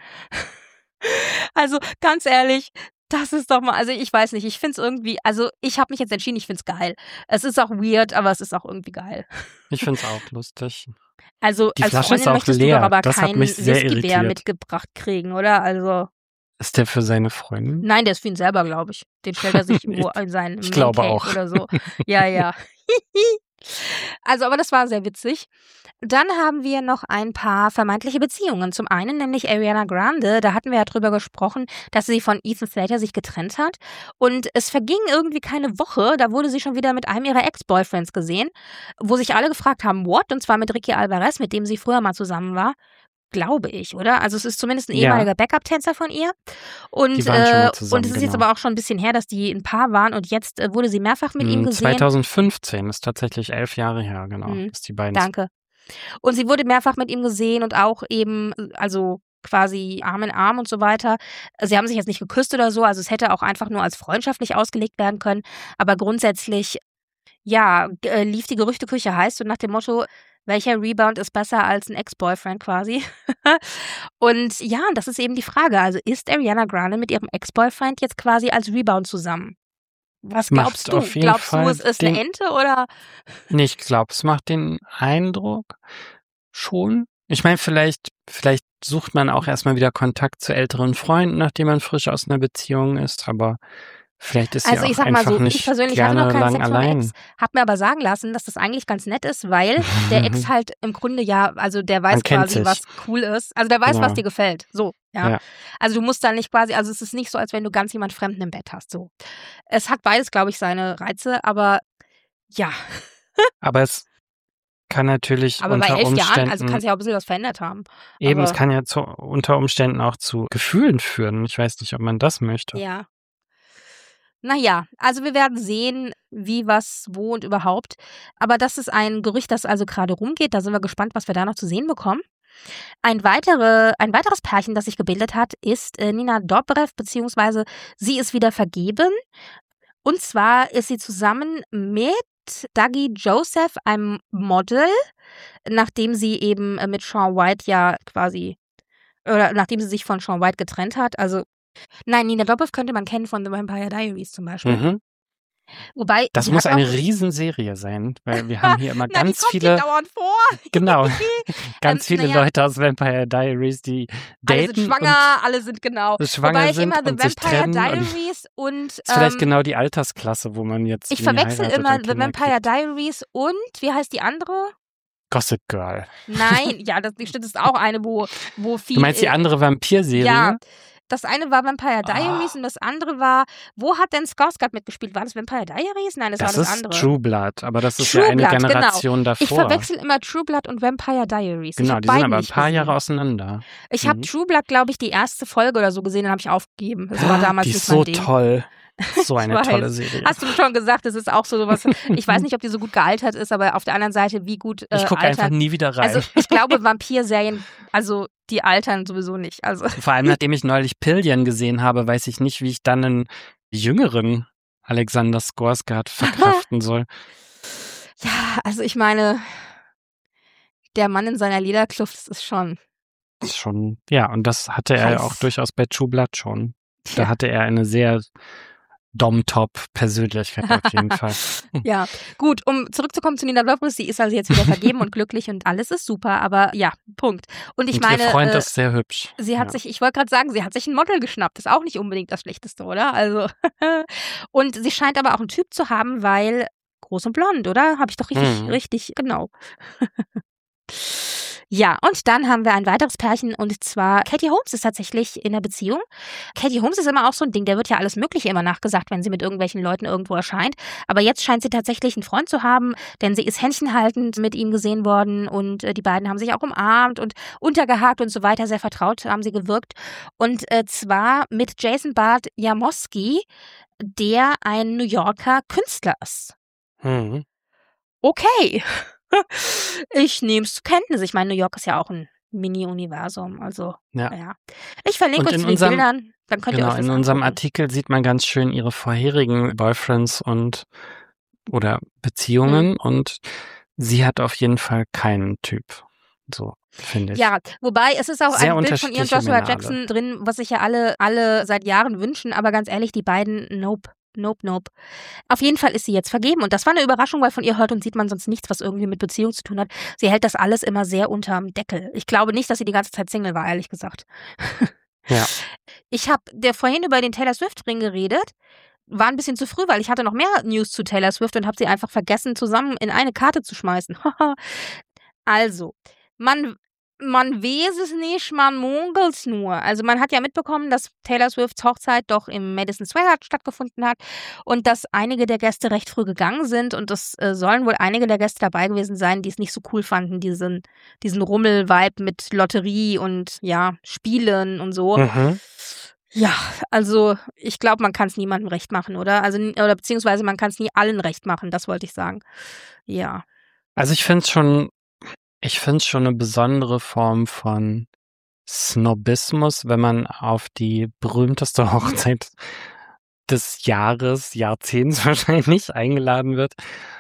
Speaker 2: Also ganz ehrlich, das ist doch mal, also ich weiß nicht, ich find's irgendwie, also ich habe mich jetzt entschieden, ich find's geil. Es ist auch weird, aber es ist auch irgendwie geil.
Speaker 3: Ich finde es auch lustig.
Speaker 2: Also
Speaker 3: Die
Speaker 2: als
Speaker 3: Flasche ist
Speaker 2: Freundin
Speaker 3: auch
Speaker 2: möchtest
Speaker 3: leer.
Speaker 2: du doch aber
Speaker 3: Das hat
Speaker 2: keinen
Speaker 3: mich sehr
Speaker 2: Whiskybär
Speaker 3: irritiert.
Speaker 2: mitgebracht kriegen, oder? Also
Speaker 3: Ist der für seine Freundin?
Speaker 2: nein, der ist für ihn selber, glaube ich. Den stellt er sich irgendwo in seinen
Speaker 3: Ich glaube
Speaker 2: Man Cave
Speaker 3: auch.
Speaker 2: oder so. Ja, ja. Also, aber das war sehr witzig. Dann haben wir noch ein paar vermeintliche Beziehungen. Zum einen nämlich Ariana Grande, da hatten wir ja drüber gesprochen, dass sie von Ethan Slater sich getrennt hat. Und es verging irgendwie keine Woche, da wurde sie schon wieder mit einem ihrer Ex-Boyfriends gesehen, wo sich alle gefragt haben, what? Und zwar mit Ricky Alvarez, mit dem sie früher mal zusammen war. Glaube ich, oder? Also es ist zumindest ein ehemaliger
Speaker 3: Ja,
Speaker 2: Backup-Tänzer von ihr. Und,
Speaker 3: die waren schon
Speaker 2: äh,
Speaker 3: mal
Speaker 2: und
Speaker 3: zusammen,
Speaker 2: es ist jetzt
Speaker 3: genau.
Speaker 2: aber auch schon ein bisschen her, dass die ein Paar waren und jetzt äh, wurde sie mehrfach mit ihm
Speaker 3: Hm,
Speaker 2: gesehen.
Speaker 3: zweitausendfünfzehn ist tatsächlich elf Jahre her, genau,
Speaker 2: Hm,
Speaker 3: dass die beiden.
Speaker 2: danke. Und sie wurde mehrfach mit ihm gesehen und auch eben, äh, also quasi Arm in Arm und so weiter. Sie haben sich jetzt nicht geküsst oder so, also es hätte auch einfach nur als freundschaftlich ausgelegt werden können. Aber grundsätzlich, ja, g- äh, lief die Gerüchteküche heiß und nach dem Motto, welcher Rebound ist besser als ein Ex-Boyfriend quasi? Und ja, das ist eben die Frage. Also ist Ariana Grande mit ihrem Ex-Boyfriend jetzt quasi als Rebound zusammen? Was glaubst
Speaker 3: Macht
Speaker 2: du?
Speaker 3: auf jeden
Speaker 2: Glaubst du,
Speaker 3: Fall
Speaker 2: es ist eine
Speaker 3: den,
Speaker 2: Ente oder?
Speaker 3: nee, ich glaube, es macht den Eindruck schon. Ich meine, vielleicht, vielleicht sucht man auch erstmal wieder Kontakt zu älteren Freunden, nachdem man frisch aus einer Beziehung ist, aber vielleicht ist sie
Speaker 2: Also ich
Speaker 3: auch
Speaker 2: sag mal
Speaker 3: einfach
Speaker 2: so, ich
Speaker 3: nicht
Speaker 2: persönlich hatte noch
Speaker 3: gerne
Speaker 2: keinen
Speaker 3: lang
Speaker 2: Sex mit meinem Ex,
Speaker 3: allein.
Speaker 2: hab mir aber sagen lassen, dass das eigentlich ganz nett ist, weil der Ex halt im Grunde ja, also der
Speaker 3: Man
Speaker 2: weiß
Speaker 3: kennt
Speaker 2: quasi,
Speaker 3: sich,
Speaker 2: was cool ist. Also der weiß, was
Speaker 3: genau.
Speaker 2: dir gefällt. So, ja.
Speaker 3: Ja.
Speaker 2: Also du musst da nicht quasi, also es ist nicht so, als wenn du ganz jemand Fremden im Bett hast. So. Es hat beides, glaube ich, seine Reize, aber ja.
Speaker 3: Aber es kann natürlich
Speaker 2: Aber bei
Speaker 3: unter
Speaker 2: elf Jahren, also kann
Speaker 3: Umständen,
Speaker 2: sich ja auch ein bisschen was verändert haben.
Speaker 3: eben, es
Speaker 2: Aber
Speaker 3: kann ja zu, unter Umständen auch zu Gefühlen führen. Ich weiß nicht, ob man das möchte.
Speaker 2: ja. Naja, also wir werden sehen, wie, was, wo und überhaupt. Aber das ist ein Gerücht, das also gerade rumgeht. Da sind wir gespannt, was wir da noch zu sehen bekommen. Ein, weitere, ein weiteres Pärchen, das sich gebildet hat, ist äh, Nina Dobrev, beziehungsweise sie ist wieder vergeben. Und zwar ist sie zusammen mit Dougie Joseph, einem Model, nachdem sie eben äh, mit Shaun White ja quasi, oder nachdem sie sich von Shaun White getrennt hat. Also, nein, Nina Dobrev könnte man kennen von The Vampire Diaries zum Beispiel.
Speaker 3: Mhm.
Speaker 2: Wobei,
Speaker 3: Das
Speaker 2: sie
Speaker 3: muss
Speaker 2: hat
Speaker 3: eine
Speaker 2: auch,
Speaker 3: Riesenserie sein, weil wir haben hier immer
Speaker 2: na, die
Speaker 3: ganz
Speaker 2: kommt hier
Speaker 3: viele,
Speaker 2: dauernd vor.
Speaker 3: genau,
Speaker 2: ähm,
Speaker 3: ganz viele
Speaker 2: naja,
Speaker 3: Leute aus Vampire Diaries, die
Speaker 2: alle sind
Speaker 3: daten und
Speaker 2: schwanger, alle sind genau.
Speaker 3: schwanger
Speaker 2: Wobei ich
Speaker 3: sind
Speaker 2: immer The
Speaker 3: und sich
Speaker 2: Vampire
Speaker 3: trennen und
Speaker 2: Diaries und
Speaker 3: ist vielleicht
Speaker 2: ähm,
Speaker 3: genau die Altersklasse, wo man jetzt
Speaker 2: ich
Speaker 3: irgendwie
Speaker 2: verwechsel
Speaker 3: heiratet
Speaker 2: immer
Speaker 3: und
Speaker 2: The
Speaker 3: Kinder
Speaker 2: Vampire
Speaker 3: kriegt.
Speaker 2: Diaries und, wie heißt die andere?
Speaker 3: Gossip Girl.
Speaker 2: Nein, ja, das die stimmt, ist auch eine, wo, wo
Speaker 3: Du
Speaker 2: viel,
Speaker 3: meinst die
Speaker 2: äh,
Speaker 3: andere
Speaker 2: ja,
Speaker 3: Vampirserie?
Speaker 2: das eine war Vampire Diaries
Speaker 3: Ah,
Speaker 2: und das andere war, wo hat denn Skarsgård mitgespielt? War das Vampire Diaries? Nein, das war
Speaker 3: das
Speaker 2: das
Speaker 3: ist
Speaker 2: andere.
Speaker 3: True Blood, aber das ist ja
Speaker 2: True
Speaker 3: eine
Speaker 2: Blood, genau.
Speaker 3: Generation
Speaker 2: Ich
Speaker 3: davor.
Speaker 2: verwechsel immer True Blood und Vampire Diaries. Ich
Speaker 3: Genau,
Speaker 2: habe
Speaker 3: die sind
Speaker 2: beide
Speaker 3: aber ein
Speaker 2: nicht
Speaker 3: paar Jahre
Speaker 2: gesehen.
Speaker 3: auseinander.
Speaker 2: Ich habe
Speaker 3: Mhm.
Speaker 2: True Blood, glaube ich, die erste Folge oder so gesehen, dann habe ich aufgegeben. Das war damals
Speaker 3: Die
Speaker 2: nicht
Speaker 3: ist
Speaker 2: mein
Speaker 3: so
Speaker 2: Ding.
Speaker 3: toll. So
Speaker 2: Ich
Speaker 3: eine tolle
Speaker 2: weiß.
Speaker 3: Serie.
Speaker 2: Hast du schon gesagt, das ist auch so sowas. Ich weiß nicht, ob die so gut gealtert ist, aber auf der anderen Seite, wie gut
Speaker 3: Ich
Speaker 2: äh,
Speaker 3: gucke einfach
Speaker 2: altern.
Speaker 3: nie wieder
Speaker 2: Also
Speaker 3: rein.
Speaker 2: ich glaube, Vampirserien, also die altern sowieso nicht. Also
Speaker 3: Vor allem, nachdem ich neulich Pillion gesehen habe, weiß ich nicht, wie ich dann einen jüngeren Alexander Skarsgård verkraften soll.
Speaker 2: ja, also ich meine, der Mann in seiner Lederkluft, das ist schon
Speaker 3: Das ist schon, ja, und das hatte er auch
Speaker 2: heiß.
Speaker 3: durchaus bei True Blood schon. Da
Speaker 2: Ja.
Speaker 3: hatte er eine sehr Dom-Top-Persönlichkeit auf jeden Fall.
Speaker 2: Ja, gut, um zurückzukommen zu Nina Dobrev, sie ist also jetzt wieder vergeben und glücklich und alles ist super, aber ja, Punkt. Und ich
Speaker 3: Und
Speaker 2: meine,
Speaker 3: ihr Freund
Speaker 2: äh,
Speaker 3: ist sehr hübsch.
Speaker 2: sie hat
Speaker 3: Ja.
Speaker 2: sich, ich wollte gerade sagen, sie hat sich ein Model geschnappt, ist auch nicht unbedingt das Schlechteste, oder? Also, und sie scheint aber auch einen Typ zu haben, weil groß und blond, oder? Habe ich doch richtig,
Speaker 3: Mhm.
Speaker 2: richtig, genau. Ja, und dann haben wir ein weiteres Pärchen und zwar Katie Holmes ist tatsächlich in einer Beziehung. Katie Holmes ist immer auch so ein Ding, der wird ja alles Mögliche immer nachgesagt, wenn sie mit irgendwelchen Leuten irgendwo erscheint. Aber jetzt scheint sie tatsächlich einen Freund zu haben, denn sie ist händchenhaltend mit ihm gesehen worden und äh, die beiden haben sich auch umarmt und untergehakt und so weiter. Sehr vertraut haben sie gewirkt. Und äh, zwar mit Jason Bart Jamoski, der ein New Yorker Künstler ist.
Speaker 3: Mhm.
Speaker 2: Okay. Ich nehme es zur Kenntnis. Ich meine, New York ist ja auch ein Mini-Universum. Also,
Speaker 3: Ja.
Speaker 2: naja. Ich verlinke
Speaker 3: Und
Speaker 2: euch
Speaker 3: in
Speaker 2: zu den
Speaker 3: unserem,
Speaker 2: Bildern, dann könnt ihr
Speaker 3: genau,
Speaker 2: euch das
Speaker 3: in unserem
Speaker 2: angucken.
Speaker 3: Artikel sieht man ganz schön ihre vorherigen Boyfriends und oder
Speaker 2: Hm.
Speaker 3: Beziehungen und sie hat auf jeden Fall keinen Typ. So, finde ich.
Speaker 2: Ja, wobei es ist auch
Speaker 3: Sehr
Speaker 2: ein Bild von ihr und
Speaker 3: unterschiedliche
Speaker 2: Joshua
Speaker 3: Männer alle.
Speaker 2: Jackson drin, was sich ja alle, alle seit Jahren wünschen, aber ganz ehrlich, die beiden, nope. Nope, nope. Auf jeden Fall ist sie jetzt vergeben und das war eine Überraschung, weil von ihr hört und sieht man sonst nichts, was irgendwie mit Beziehung zu tun hat. Sie hält das alles immer sehr unterm Deckel. Ich glaube nicht, dass sie die ganze Zeit Single war, ehrlich gesagt.
Speaker 3: Ja.
Speaker 2: Ich habe der vorhin über den Taylor Swift Ring geredet. war ein bisschen zu früh, weil ich hatte noch mehr News zu Taylor Swift und habe sie einfach vergessen, zusammen in eine Karte zu schmeißen. Also, man, man weiß es nicht, man munkelt's nur. Also man hat ja mitbekommen, dass Taylor Swifts Hochzeit doch im Madison Square Garden stattgefunden hat und dass einige der Gäste recht früh gegangen sind und es äh, sollen wohl einige der Gäste dabei gewesen sein, die es nicht so cool fanden, diesen, diesen Rummel-Vibe mit Lotterie und ja, Spielen und so.
Speaker 3: Mhm.
Speaker 2: Ja, also ich glaube, man kann es niemandem recht machen, oder? Also oder beziehungsweise man kann es nie allen recht machen, das wollte ich sagen. Ja.
Speaker 3: Also ich finde es schon, ich finde es schon eine besondere Form von Snobismus, wenn man auf die berühmteste Hochzeit des Jahres, Jahrzehnts wahrscheinlich eingeladen wird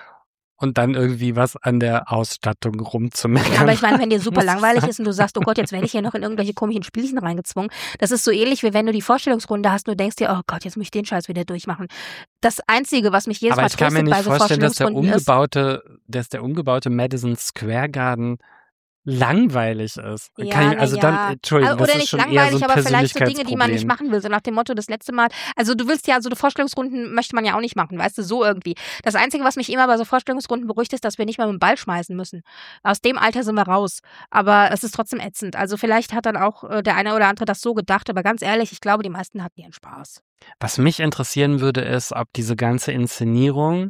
Speaker 3: und dann irgendwie was an der Ausstattung rumzumeckern.
Speaker 2: Aber ich meine, wenn dir super
Speaker 3: muss ich
Speaker 2: langweilig
Speaker 3: sagen.
Speaker 2: ist und du sagst, oh Gott, jetzt werde ich hier noch in irgendwelche komischen Spielchen reingezwungen. Das ist so ähnlich, wie wenn du die Vorstellungsrunde hast und du denkst dir, oh Gott, jetzt muss ich den Scheiß wieder durchmachen. Das Einzige, was mich jedes
Speaker 3: Aber
Speaker 2: Mal
Speaker 3: ich kann mir
Speaker 2: tröstet
Speaker 3: nicht
Speaker 2: bei so
Speaker 3: vorstellen, dass der
Speaker 2: Vorstellungsrunden ist,
Speaker 3: umgebaute, dass der umgebaute Madison Square Garden langweilig ist.
Speaker 2: ja,
Speaker 3: Kann ich,
Speaker 2: na
Speaker 3: also
Speaker 2: ja.
Speaker 3: dann, Entschuldigung,
Speaker 2: Also, oder
Speaker 3: das ist
Speaker 2: nicht
Speaker 3: schon eher so
Speaker 2: langweilig,
Speaker 3: ein
Speaker 2: aber vielleicht so Dinge, die man nicht
Speaker 3: Persönlichkeitsproblem.
Speaker 2: machen will. So nach dem Motto, das letzte Mal. Also du willst ja, so Vorstellungsrunden möchte man ja auch nicht machen, weißt du, so irgendwie. Das Einzige, was mich immer bei so Vorstellungsrunden beruhigt, ist, dass wir nicht mehr mit dem Ball schmeißen müssen. Aus dem Alter sind wir raus. Aber es ist trotzdem ätzend. Also vielleicht hat dann auch äh, der eine oder andere das so gedacht, aber ganz ehrlich, ich glaube, die meisten hatten ihren Spaß.
Speaker 3: Was mich interessieren würde, ist, ob diese ganze Inszenierung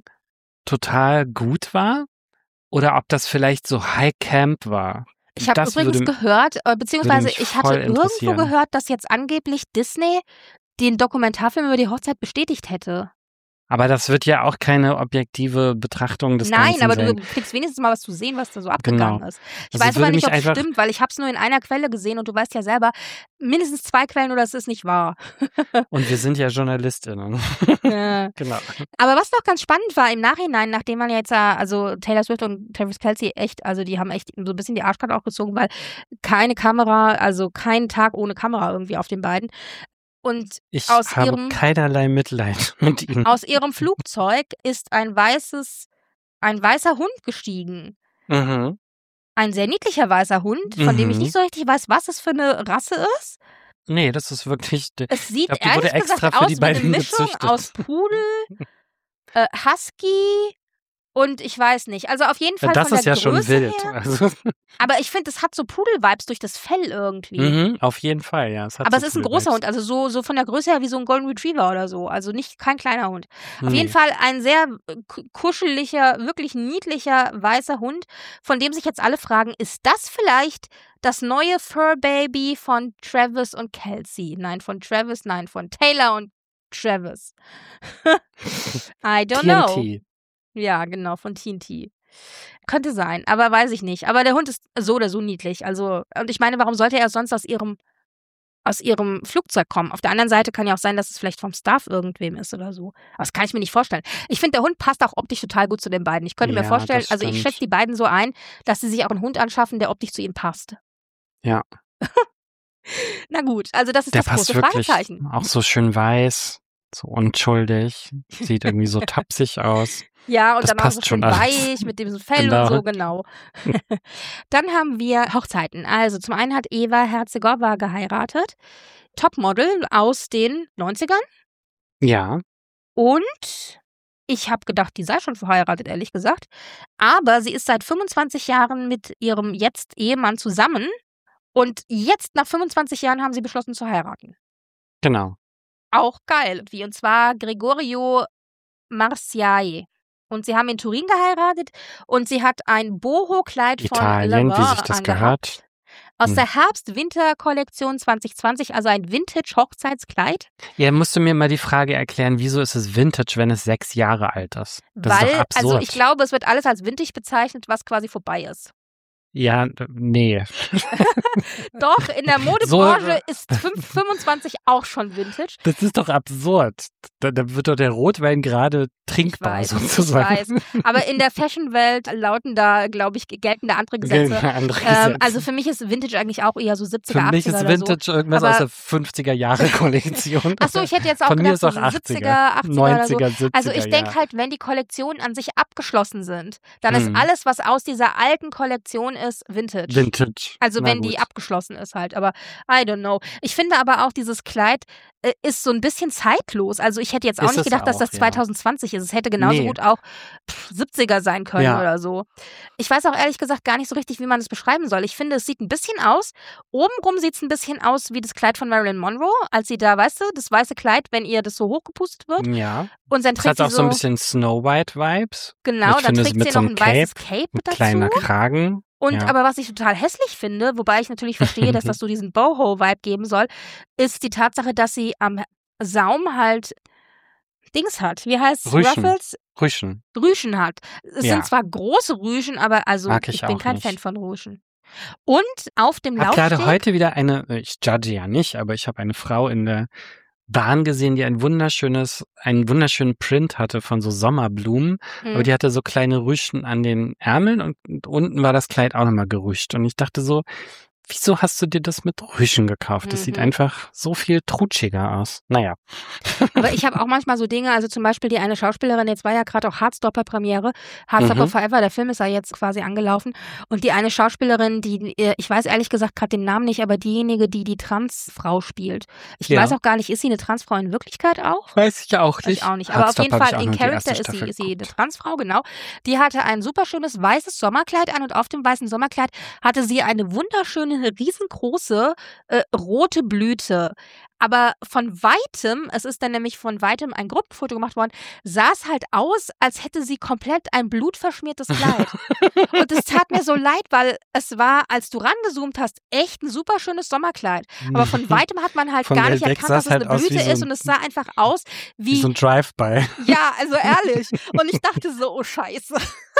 Speaker 3: total gut war oder ob das vielleicht so High Camp war.
Speaker 2: Ich habe
Speaker 3: Das
Speaker 2: übrigens
Speaker 3: würde,
Speaker 2: gehört, äh, beziehungsweise
Speaker 3: mich
Speaker 2: ich hatte
Speaker 3: voll
Speaker 2: irgendwo
Speaker 3: interessieren.
Speaker 2: gehört, dass jetzt angeblich Disney den Dokumentarfilm über die Hochzeit bestätigt hätte.
Speaker 3: aber das wird ja auch keine objektive Betrachtung des
Speaker 2: Nein,
Speaker 3: Ganzen
Speaker 2: aber
Speaker 3: sein.
Speaker 2: du kriegst wenigstens mal was zu sehen, was da so abgegangen
Speaker 3: Genau.
Speaker 2: ist. Ich
Speaker 3: Also
Speaker 2: weiß
Speaker 3: würde
Speaker 2: aber nicht,
Speaker 3: mich
Speaker 2: ob es
Speaker 3: einfach,
Speaker 2: stimmt, weil ich habe es nur in einer Quelle gesehen und du weißt ja selber, mindestens zwei Quellen oder es ist nicht wahr.
Speaker 3: und wir sind ja JournalistInnen.
Speaker 2: Ja.
Speaker 3: Genau.
Speaker 2: Aber was noch ganz spannend war im Nachhinein, nachdem man jetzt, ja, also Taylor Swift und Travis Kelce echt, also die haben echt so ein bisschen die Arschkarte auch gezogen, weil keine Kamera, also kein Tag ohne Kamera irgendwie auf den beiden. Und
Speaker 3: Ich
Speaker 2: aus
Speaker 3: habe
Speaker 2: ihrem,
Speaker 3: keinerlei Mitleid mit ihnen.
Speaker 2: aus ihrem Flugzeug ist ein weißes, ein weißer Hund gestiegen.
Speaker 3: Mhm.
Speaker 2: Ein sehr niedlicher weißer Hund, von dem ich
Speaker 3: Mhm.
Speaker 2: nicht so richtig weiß, was es für eine Rasse ist.
Speaker 3: Nee, das ist wirklich, ich
Speaker 2: Es sieht
Speaker 3: glaube, die wurde
Speaker 2: ehrlich
Speaker 3: extra
Speaker 2: gesagt
Speaker 3: für
Speaker 2: aus
Speaker 3: die
Speaker 2: wie eine
Speaker 3: beiden
Speaker 2: Mischung
Speaker 3: gezüchtet.
Speaker 2: aus Pudel, äh, Husky und ich weiß nicht. Also auf jeden
Speaker 3: Ja,
Speaker 2: Fall
Speaker 3: das
Speaker 2: von
Speaker 3: ist
Speaker 2: der
Speaker 3: ja schon
Speaker 2: Größe
Speaker 3: wild.
Speaker 2: her.
Speaker 3: Also,
Speaker 2: Aber ich finde, es hat so Pudel-Vibes durch das Fell irgendwie.
Speaker 3: mhm, auf jeden Fall, ja. Es hat
Speaker 2: Aber
Speaker 3: so
Speaker 2: es ist ein
Speaker 3: coole
Speaker 2: großer
Speaker 3: Vibes.
Speaker 2: Hund, also so, so von der Größe her wie so ein Golden Retriever oder so. Also nicht kein kleiner Hund. Auf jeden
Speaker 3: Nee.
Speaker 2: Fall ein sehr äh, ku- kuscheliger, wirklich niedlicher weißer Hund, von dem sich jetzt alle fragen, ist das vielleicht das neue Fur-Baby von Travis und Kelce? Nein, von Travis, nein, von Taylor und Travis. I don't know.
Speaker 3: T N T.
Speaker 2: Ja, genau, von T N T. Könnte sein, aber weiß ich nicht. Aber der Hund ist so oder so niedlich. Also, und ich meine, warum sollte er sonst aus ihrem, aus ihrem Flugzeug kommen? Auf der anderen Seite kann ja auch sein, dass es vielleicht vom Staff irgendwem ist oder so. Aber das kann ich mir nicht vorstellen. Ich finde, der Hund passt auch optisch total gut zu den beiden. Ich könnte mir
Speaker 3: Ja,
Speaker 2: vorstellen,
Speaker 3: das
Speaker 2: also ich
Speaker 3: stimmt.
Speaker 2: schätze die beiden so ein, dass sie sich auch einen Hund anschaffen, der optisch zu ihnen passt.
Speaker 3: Ja,
Speaker 2: Na gut, also das ist
Speaker 3: der
Speaker 2: das
Speaker 3: passt
Speaker 2: große
Speaker 3: wirklich
Speaker 2: Fragezeichen.
Speaker 3: auch so schön weiß, so unschuldig, sieht irgendwie so tapsig aus.
Speaker 2: Ja, und
Speaker 3: Das
Speaker 2: dann auch so
Speaker 3: passt
Speaker 2: schön
Speaker 3: schon alles.
Speaker 2: weich mit dem Fell und so,
Speaker 3: Genau.
Speaker 2: genau. Dann haben wir Hochzeiten. Also zum einen hat Eva Herzegova geheiratet, Topmodel aus den neunzigern.
Speaker 3: Ja,
Speaker 2: Und ich habe gedacht, die sei schon verheiratet, ehrlich gesagt. Aber sie ist seit fünfundzwanzig Jahren mit ihrem jetzt Ehemann zusammen. Und jetzt nach fünfundzwanzig Jahren haben sie beschlossen zu heiraten.
Speaker 3: genau.
Speaker 2: Auch geil. Wie, und zwar Gregorio Marciai. Und sie haben in Turin geheiratet und sie hat ein Boho-Kleid von
Speaker 3: Italien, wie
Speaker 2: Levain
Speaker 3: sich das
Speaker 2: angehabt.
Speaker 3: gehört.
Speaker 2: Aus
Speaker 3: Hm.
Speaker 2: der Herbst-Winter-Kollektion zwanzig zwanzig, also ein Vintage-Hochzeitskleid.
Speaker 3: Ja, musst du mir mal die Frage erklären, wieso ist es Vintage, wenn es sechs Jahre alt ist? Das ist
Speaker 2: Weil,
Speaker 3: doch absurd.
Speaker 2: also ich glaube, es wird alles als Vintage bezeichnet, was quasi vorbei ist.
Speaker 3: Ja, nee.
Speaker 2: Doch, in der Modebranche ist fünf- fünfundzwanzig auch schon Vintage.
Speaker 3: Das ist doch absurd. Da, da wird doch der Rotwein gerade trinkbar
Speaker 2: Ich weiß,
Speaker 3: sozusagen.
Speaker 2: ich weiß. Aber in der Fashion-Welt lauten da, glaube ich, gelten da andere Gesetze.
Speaker 3: Gelten andere
Speaker 2: Ähm,
Speaker 3: Gesetze.
Speaker 2: also für mich ist Vintage eigentlich auch eher so siebziger,
Speaker 3: Für mich
Speaker 2: achtziger
Speaker 3: ist
Speaker 2: oder
Speaker 3: Vintage
Speaker 2: so.
Speaker 3: irgendwas
Speaker 2: Aber-
Speaker 3: aus der fünfziger-Jahre-Kollektion.
Speaker 2: Achso, ich hätte jetzt auch
Speaker 3: Von mir
Speaker 2: gedacht,
Speaker 3: ist auch
Speaker 2: so
Speaker 3: achtziger,
Speaker 2: siebziger, achtziger oder so.
Speaker 3: neunziger, siebziger.
Speaker 2: Also ich denke
Speaker 3: ja.
Speaker 2: halt, wenn die Kollektionen an sich abgeschlossen sind, dann
Speaker 3: Mhm.
Speaker 2: ist alles, was aus dieser alten Kollektion ist, Vintage.
Speaker 3: Vintage.
Speaker 2: Also
Speaker 3: Na
Speaker 2: wenn die
Speaker 3: gut.
Speaker 2: abgeschlossen ist halt, aber I don't know. Ich finde aber auch, dieses Kleid äh, ist so ein bisschen zeitlos. Also ich hätte jetzt auch
Speaker 3: Ist
Speaker 2: nicht
Speaker 3: es
Speaker 2: gedacht, dass
Speaker 3: auch,
Speaker 2: das
Speaker 3: ja.
Speaker 2: zwanzig zwanzig ist. Es hätte genauso
Speaker 3: Nee.
Speaker 2: gut auch pff, siebziger sein können
Speaker 3: Ja.
Speaker 2: oder so. Ich weiß auch ehrlich gesagt gar nicht so richtig, wie man es beschreiben soll. Ich finde, es sieht ein bisschen aus, obenrum sieht es ein bisschen aus wie das Kleid von Marilyn Monroe, als sie da, weißt du, das weiße Kleid, wenn ihr das so hochgepustet wird.
Speaker 3: Ja.
Speaker 2: Und dann
Speaker 3: Das
Speaker 2: trägt
Speaker 3: hat
Speaker 2: sie
Speaker 3: auch so ein
Speaker 2: so,
Speaker 3: bisschen Snow White-Vibes.
Speaker 2: genau,
Speaker 3: Ich
Speaker 2: dann
Speaker 3: finde,
Speaker 2: trägt
Speaker 3: mit
Speaker 2: sie
Speaker 3: so
Speaker 2: noch
Speaker 3: einem
Speaker 2: ein weißes Cape
Speaker 3: Ein
Speaker 2: dazu.
Speaker 3: kleiner Kragen.
Speaker 2: Und
Speaker 3: Ja.
Speaker 2: aber was ich total hässlich finde, wobei ich natürlich verstehe, dass das so diesen Boho-Vibe geben soll, ist die Tatsache, dass sie am Saum halt Dings hat. Wie heißt
Speaker 3: Rüschen.
Speaker 2: Ruffles?
Speaker 3: Rüschen.
Speaker 2: Rüschen hat. Es
Speaker 3: Ja.
Speaker 2: sind zwar große Rüschen, aber also
Speaker 3: Mag
Speaker 2: ich,
Speaker 3: ich
Speaker 2: bin
Speaker 3: auch
Speaker 2: kein
Speaker 3: nicht.
Speaker 2: Fan von Rüschen. Und auf dem
Speaker 3: Ich habe gerade
Speaker 2: Laufsteg,
Speaker 3: heute wieder eine, ich judge ja nicht, aber ich habe eine Frau in der Bahn gesehen, die ein wunderschönes, einen wunderschönen Print hatte von so Sommerblumen, aber
Speaker 2: hm,
Speaker 3: die hatte so kleine Rüschen an den Ärmeln und, und unten war das Kleid auch nochmal gerüscht. Und ich dachte so, wieso hast du dir das mit Rüschen gekauft? Das sieht
Speaker 2: mhm.
Speaker 3: einfach so viel trutschiger aus. Naja.
Speaker 2: Aber ich habe auch manchmal so Dinge, also zum Beispiel die eine Schauspielerin, jetzt war ja gerade auch Heartstopper-Premiere. Heartstopper
Speaker 3: Mhm.
Speaker 2: Forever, der Film ist ja jetzt quasi angelaufen. Und die eine Schauspielerin, die, äh, ich weiß ehrlich gesagt gerade den Namen nicht, aber diejenige, die die Transfrau spielt. Ich
Speaker 3: Ja.
Speaker 2: weiß auch gar nicht, ist sie eine Transfrau in Wirklichkeit auch?
Speaker 3: Weiß ich auch
Speaker 2: Weiß
Speaker 3: nicht.
Speaker 2: ich auch nicht. Aber auf jeden
Speaker 3: Heartstopper hab
Speaker 2: Fall,
Speaker 3: ich auch
Speaker 2: in
Speaker 3: nur die
Speaker 2: Character
Speaker 3: erste
Speaker 2: ist sie,
Speaker 3: Staffel
Speaker 2: ist sie eine
Speaker 3: geguckt.
Speaker 2: Transfrau, genau. Die hatte ein super schönes weißes Sommerkleid an und auf dem weißen Sommerkleid hatte sie eine wunderschöne, riesengroße äh, rote Blüte. Aber von weitem, es ist dann nämlich von weitem ein Gruppenfoto gemacht worden, sah es halt aus, als hätte sie komplett ein blutverschmiertes Kleid. Und es tat mir so leid, weil es war, als du rangezoomt hast, echt ein super schönes Sommerkleid. Aber von weitem hat man halt
Speaker 3: Von
Speaker 2: gar
Speaker 3: weit
Speaker 2: nicht
Speaker 3: weg
Speaker 2: erkannt,
Speaker 3: sah
Speaker 2: dass
Speaker 3: es
Speaker 2: es
Speaker 3: halt
Speaker 2: eine
Speaker 3: aus wie
Speaker 2: Blüte
Speaker 3: so
Speaker 2: ist
Speaker 3: ein-
Speaker 2: und es sah einfach aus
Speaker 3: Wie
Speaker 2: wie,
Speaker 3: so ein Drive-by.
Speaker 2: ja, also ehrlich. Und ich dachte so, oh Scheiße.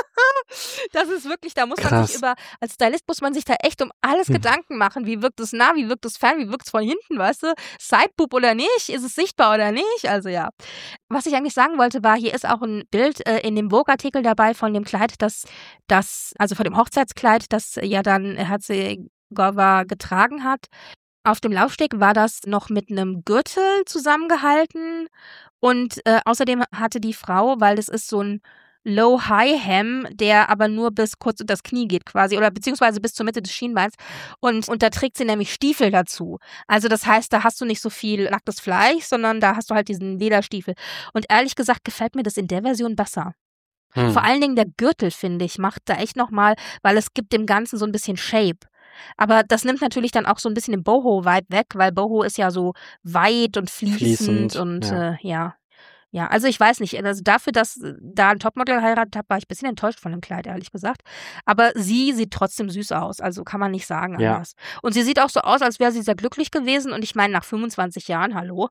Speaker 2: Das ist wirklich, da muss man
Speaker 3: Krass.
Speaker 2: sich über, als Stylist muss man sich da echt um alles
Speaker 3: Hm.
Speaker 2: Gedanken machen. Wie wirkt es nah, wie wirkt es fern, wie wirkt es von hinten, weißt du? Sideboob oder nicht? Ist es sichtbar oder nicht? Also ja. Was ich eigentlich sagen wollte, war, hier ist auch ein Bild äh, in dem Vogue-Artikel dabei von dem Kleid, das, das, also von dem Hochzeitskleid, das ja dann Herzegova getragen hat. Auf dem Laufsteg war das noch mit einem Gürtel zusammengehalten und äh, außerdem hatte die Frau, weil das ist so ein Low-High-Hem, der aber nur bis kurz unter das Knie geht quasi oder beziehungsweise bis zur Mitte des Schienbeins und, und da trägt sie nämlich Stiefel dazu. Also das heißt, da hast du nicht so viel nacktes Fleisch, sondern da hast du halt diesen Lederstiefel. Und ehrlich gesagt gefällt mir das in der Version besser.
Speaker 3: Hm.
Speaker 2: Vor allen Dingen der Gürtel, finde ich, macht da echt nochmal, weil es gibt dem Ganzen so ein bisschen Shape. Aber das nimmt natürlich dann auch so ein bisschen den Boho-Vibe weg, weil Boho ist ja so weit und fließend,
Speaker 3: Fließend,
Speaker 2: und
Speaker 3: ja.
Speaker 2: Äh, ja. Ja, also ich weiß nicht, also dafür, dass äh, da ein Topmodel geheiratet hat, war ich ein bisschen enttäuscht von dem Kleid, ehrlich gesagt. Aber sie sieht trotzdem süß aus, also kann man nicht sagen
Speaker 3: Ja.
Speaker 2: anders. Und sie sieht auch so aus, als wäre sie sehr glücklich gewesen und ich meine, nach fünfundzwanzig Jahren, hallo?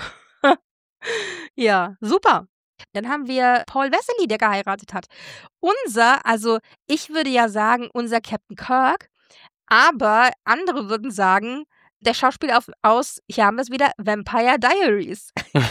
Speaker 2: Ja, super. Dann haben wir Paul Wesley, der geheiratet hat. Unser, also ich würde ja sagen, unser Captain Kirk, aber andere würden sagen, der Schauspieler auf, aus, hier haben wir es wieder, Vampire Diaries.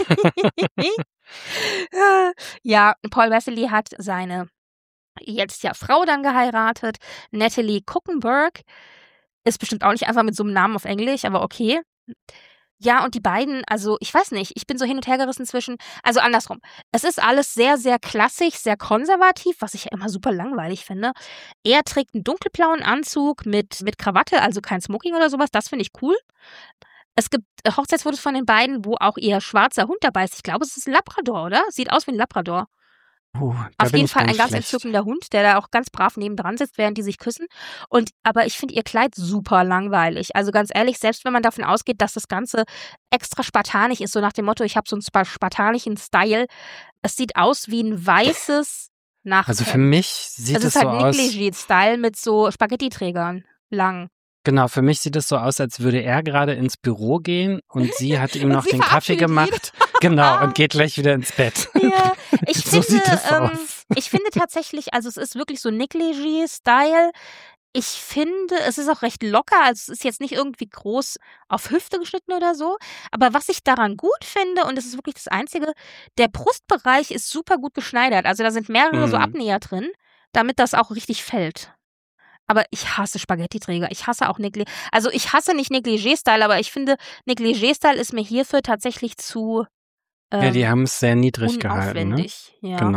Speaker 2: Ja, Paul Wesley hat seine jetzt ja Frau dann geheiratet, Natalie Kuckenberg. Ist bestimmt auch nicht einfach mit so einem Namen auf Englisch, aber okay. Ja, und die beiden, also ich weiß nicht, ich bin so hin und her gerissen zwischen, also andersrum. Es ist alles sehr, sehr klassisch, sehr konservativ, was ich ja immer super langweilig finde. Er trägt einen dunkelblauen Anzug mit, mit Krawatte, also kein Smoking oder sowas, das finde ich cool. Es gibt äh, Hochzeitsfotos von den beiden, wo auch ihr schwarzer Hund dabei ist. Ich glaube, es ist ein Labrador, oder? Sieht aus wie ein Labrador.
Speaker 3: Uh, da
Speaker 2: Auf
Speaker 3: bin
Speaker 2: jeden
Speaker 3: ich
Speaker 2: Fall ein ganz
Speaker 3: schlecht.
Speaker 2: entzückender Hund, der da auch ganz brav nebendran sitzt, während die sich küssen. Und aber ich finde ihr Kleid super langweilig. Also ganz ehrlich, selbst wenn man davon ausgeht, dass das Ganze extra spartanisch ist, so nach dem Motto, ich habe so einen spa- spartanischen Style, es sieht aus wie ein weißes Nachthemd.
Speaker 3: Also für mich sieht
Speaker 2: es
Speaker 3: es
Speaker 2: ist halt
Speaker 3: so aus.
Speaker 2: Negligé-Style mit so Spaghetti-Trägern. Lang.
Speaker 3: Genau, für mich sieht es so aus, als würde er gerade ins Büro gehen und sie hat ihm
Speaker 2: Und
Speaker 3: noch
Speaker 2: sie
Speaker 3: den Kaffee
Speaker 2: verabschiedet ihn.
Speaker 3: gemacht. Genau, und geht gleich wieder ins Bett.
Speaker 2: Ja, ich
Speaker 3: So
Speaker 2: finde,
Speaker 3: sieht es
Speaker 2: ähm,
Speaker 3: aus.
Speaker 2: ich finde tatsächlich, also es ist wirklich so Negligé-Style. Ich finde, es ist auch recht locker, also es ist jetzt nicht irgendwie groß auf Hüfte geschnitten oder so. Aber was ich daran gut finde, und das ist wirklich das Einzige, der Brustbereich ist super gut geschneidert. Also da sind mehrere so
Speaker 3: Mhm.
Speaker 2: Abnäher drin, damit das auch richtig fällt. Aber ich hasse Spaghetti-Träger. Ich hasse auch Negligé. Also ich hasse nicht Negligé-Style, aber ich finde, Negligé-Style ist mir hierfür tatsächlich zu
Speaker 3: Ja, die
Speaker 2: ähm,
Speaker 3: haben es sehr niedrig gehalten, ne?
Speaker 2: unaufwendig. Ja.
Speaker 3: Genau.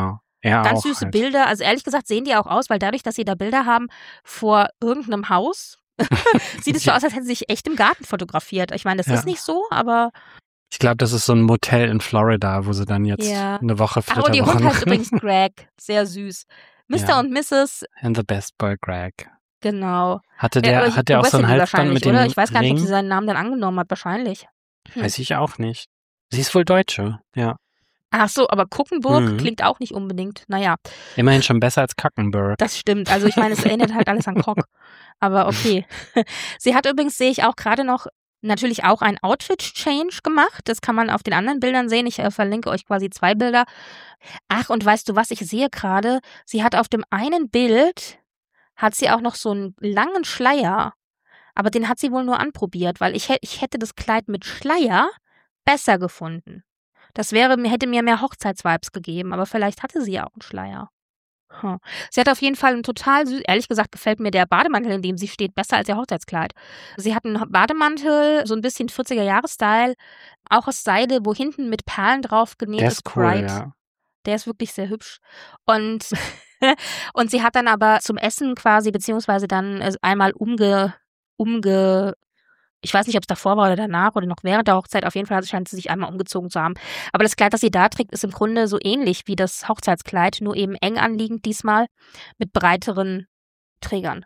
Speaker 3: Er
Speaker 2: Ganz
Speaker 3: auch
Speaker 2: süße
Speaker 3: halt.
Speaker 2: Bilder. Also ehrlich gesagt sehen die auch aus, weil dadurch, dass sie da Bilder haben vor irgendeinem Haus, sieht es so
Speaker 3: Ja.
Speaker 2: aus, als hätten sie sich echt im Garten fotografiert. Ich meine, das
Speaker 3: Ja.
Speaker 2: ist nicht so, aber
Speaker 3: Ich glaube, das ist so ein Motel in Florida, wo sie dann jetzt
Speaker 2: ja.
Speaker 3: eine Woche
Speaker 2: Ach, und ihr
Speaker 3: Flitterwochen
Speaker 2: Hund heißt
Speaker 3: machen.
Speaker 2: übrigens Greg. Sehr süß. Mister
Speaker 3: Ja.
Speaker 2: und Misses
Speaker 3: And the best boy Greg.
Speaker 2: Genau.
Speaker 3: Hatte
Speaker 2: Ja, aber
Speaker 3: der,
Speaker 2: ich,
Speaker 3: hat der
Speaker 2: du
Speaker 3: auch
Speaker 2: weißt
Speaker 3: so
Speaker 2: ja
Speaker 3: ein
Speaker 2: die
Speaker 3: Halsband
Speaker 2: wahrscheinlich,
Speaker 3: mit
Speaker 2: oder?
Speaker 3: dem
Speaker 2: Ich weiß gar nicht, ob sie
Speaker 3: Ring?
Speaker 2: seinen Namen dann angenommen hat. Wahrscheinlich. Hm.
Speaker 3: Weiß ich auch nicht. Sie ist wohl Deutsche, ja.
Speaker 2: Ach so, aber Kuckenburg
Speaker 3: Mhm.
Speaker 2: klingt auch nicht unbedingt. Naja,
Speaker 3: Immerhin schon besser als Kackenberg.
Speaker 2: das stimmt. Also ich meine, es erinnert halt alles an Cock. Aber okay. Sie hat übrigens, sehe ich auch gerade noch, natürlich auch ein Outfit-Change gemacht. Das kann man auf den anderen Bildern sehen. Ich äh, verlinke euch quasi zwei Bilder. Ach, und weißt du was, ich sehe gerade, sie hat auf dem einen Bild, hat sie auch noch so einen langen Schleier. Aber den hat sie wohl nur anprobiert, weil ich, hä- ich hätte das Kleid mit Schleier besser gefunden. Das wäre, mir- hätte mir mehr Hochzeitsvibes gegeben, aber vielleicht hatte sie ja auch einen Schleier. Hm. Sie hat auf jeden Fall einen total süß, ehrlich gesagt gefällt mir der Bademantel, in dem sie steht, besser als ihr Hochzeitskleid. Sie hat einen Bademantel, so ein bisschen vierziger-Jahres-Style, auch aus Seide, wo hinten mit Perlen drauf genäht
Speaker 3: Der
Speaker 2: ist,
Speaker 3: ist cool,
Speaker 2: bright.
Speaker 3: ja.
Speaker 2: Der ist wirklich sehr hübsch. Und, und sie hat dann aber zum Essen quasi, beziehungsweise dann äh, einmal umge, umge, ich weiß nicht, ob es davor war oder danach oder noch während der Hochzeit, auf jeden Fall scheint sie sich einmal umgezogen zu haben. Aber das Kleid, das sie da trägt, ist im Grunde so ähnlich wie das Hochzeitskleid, nur eben eng anliegend diesmal mit breiteren Trägern.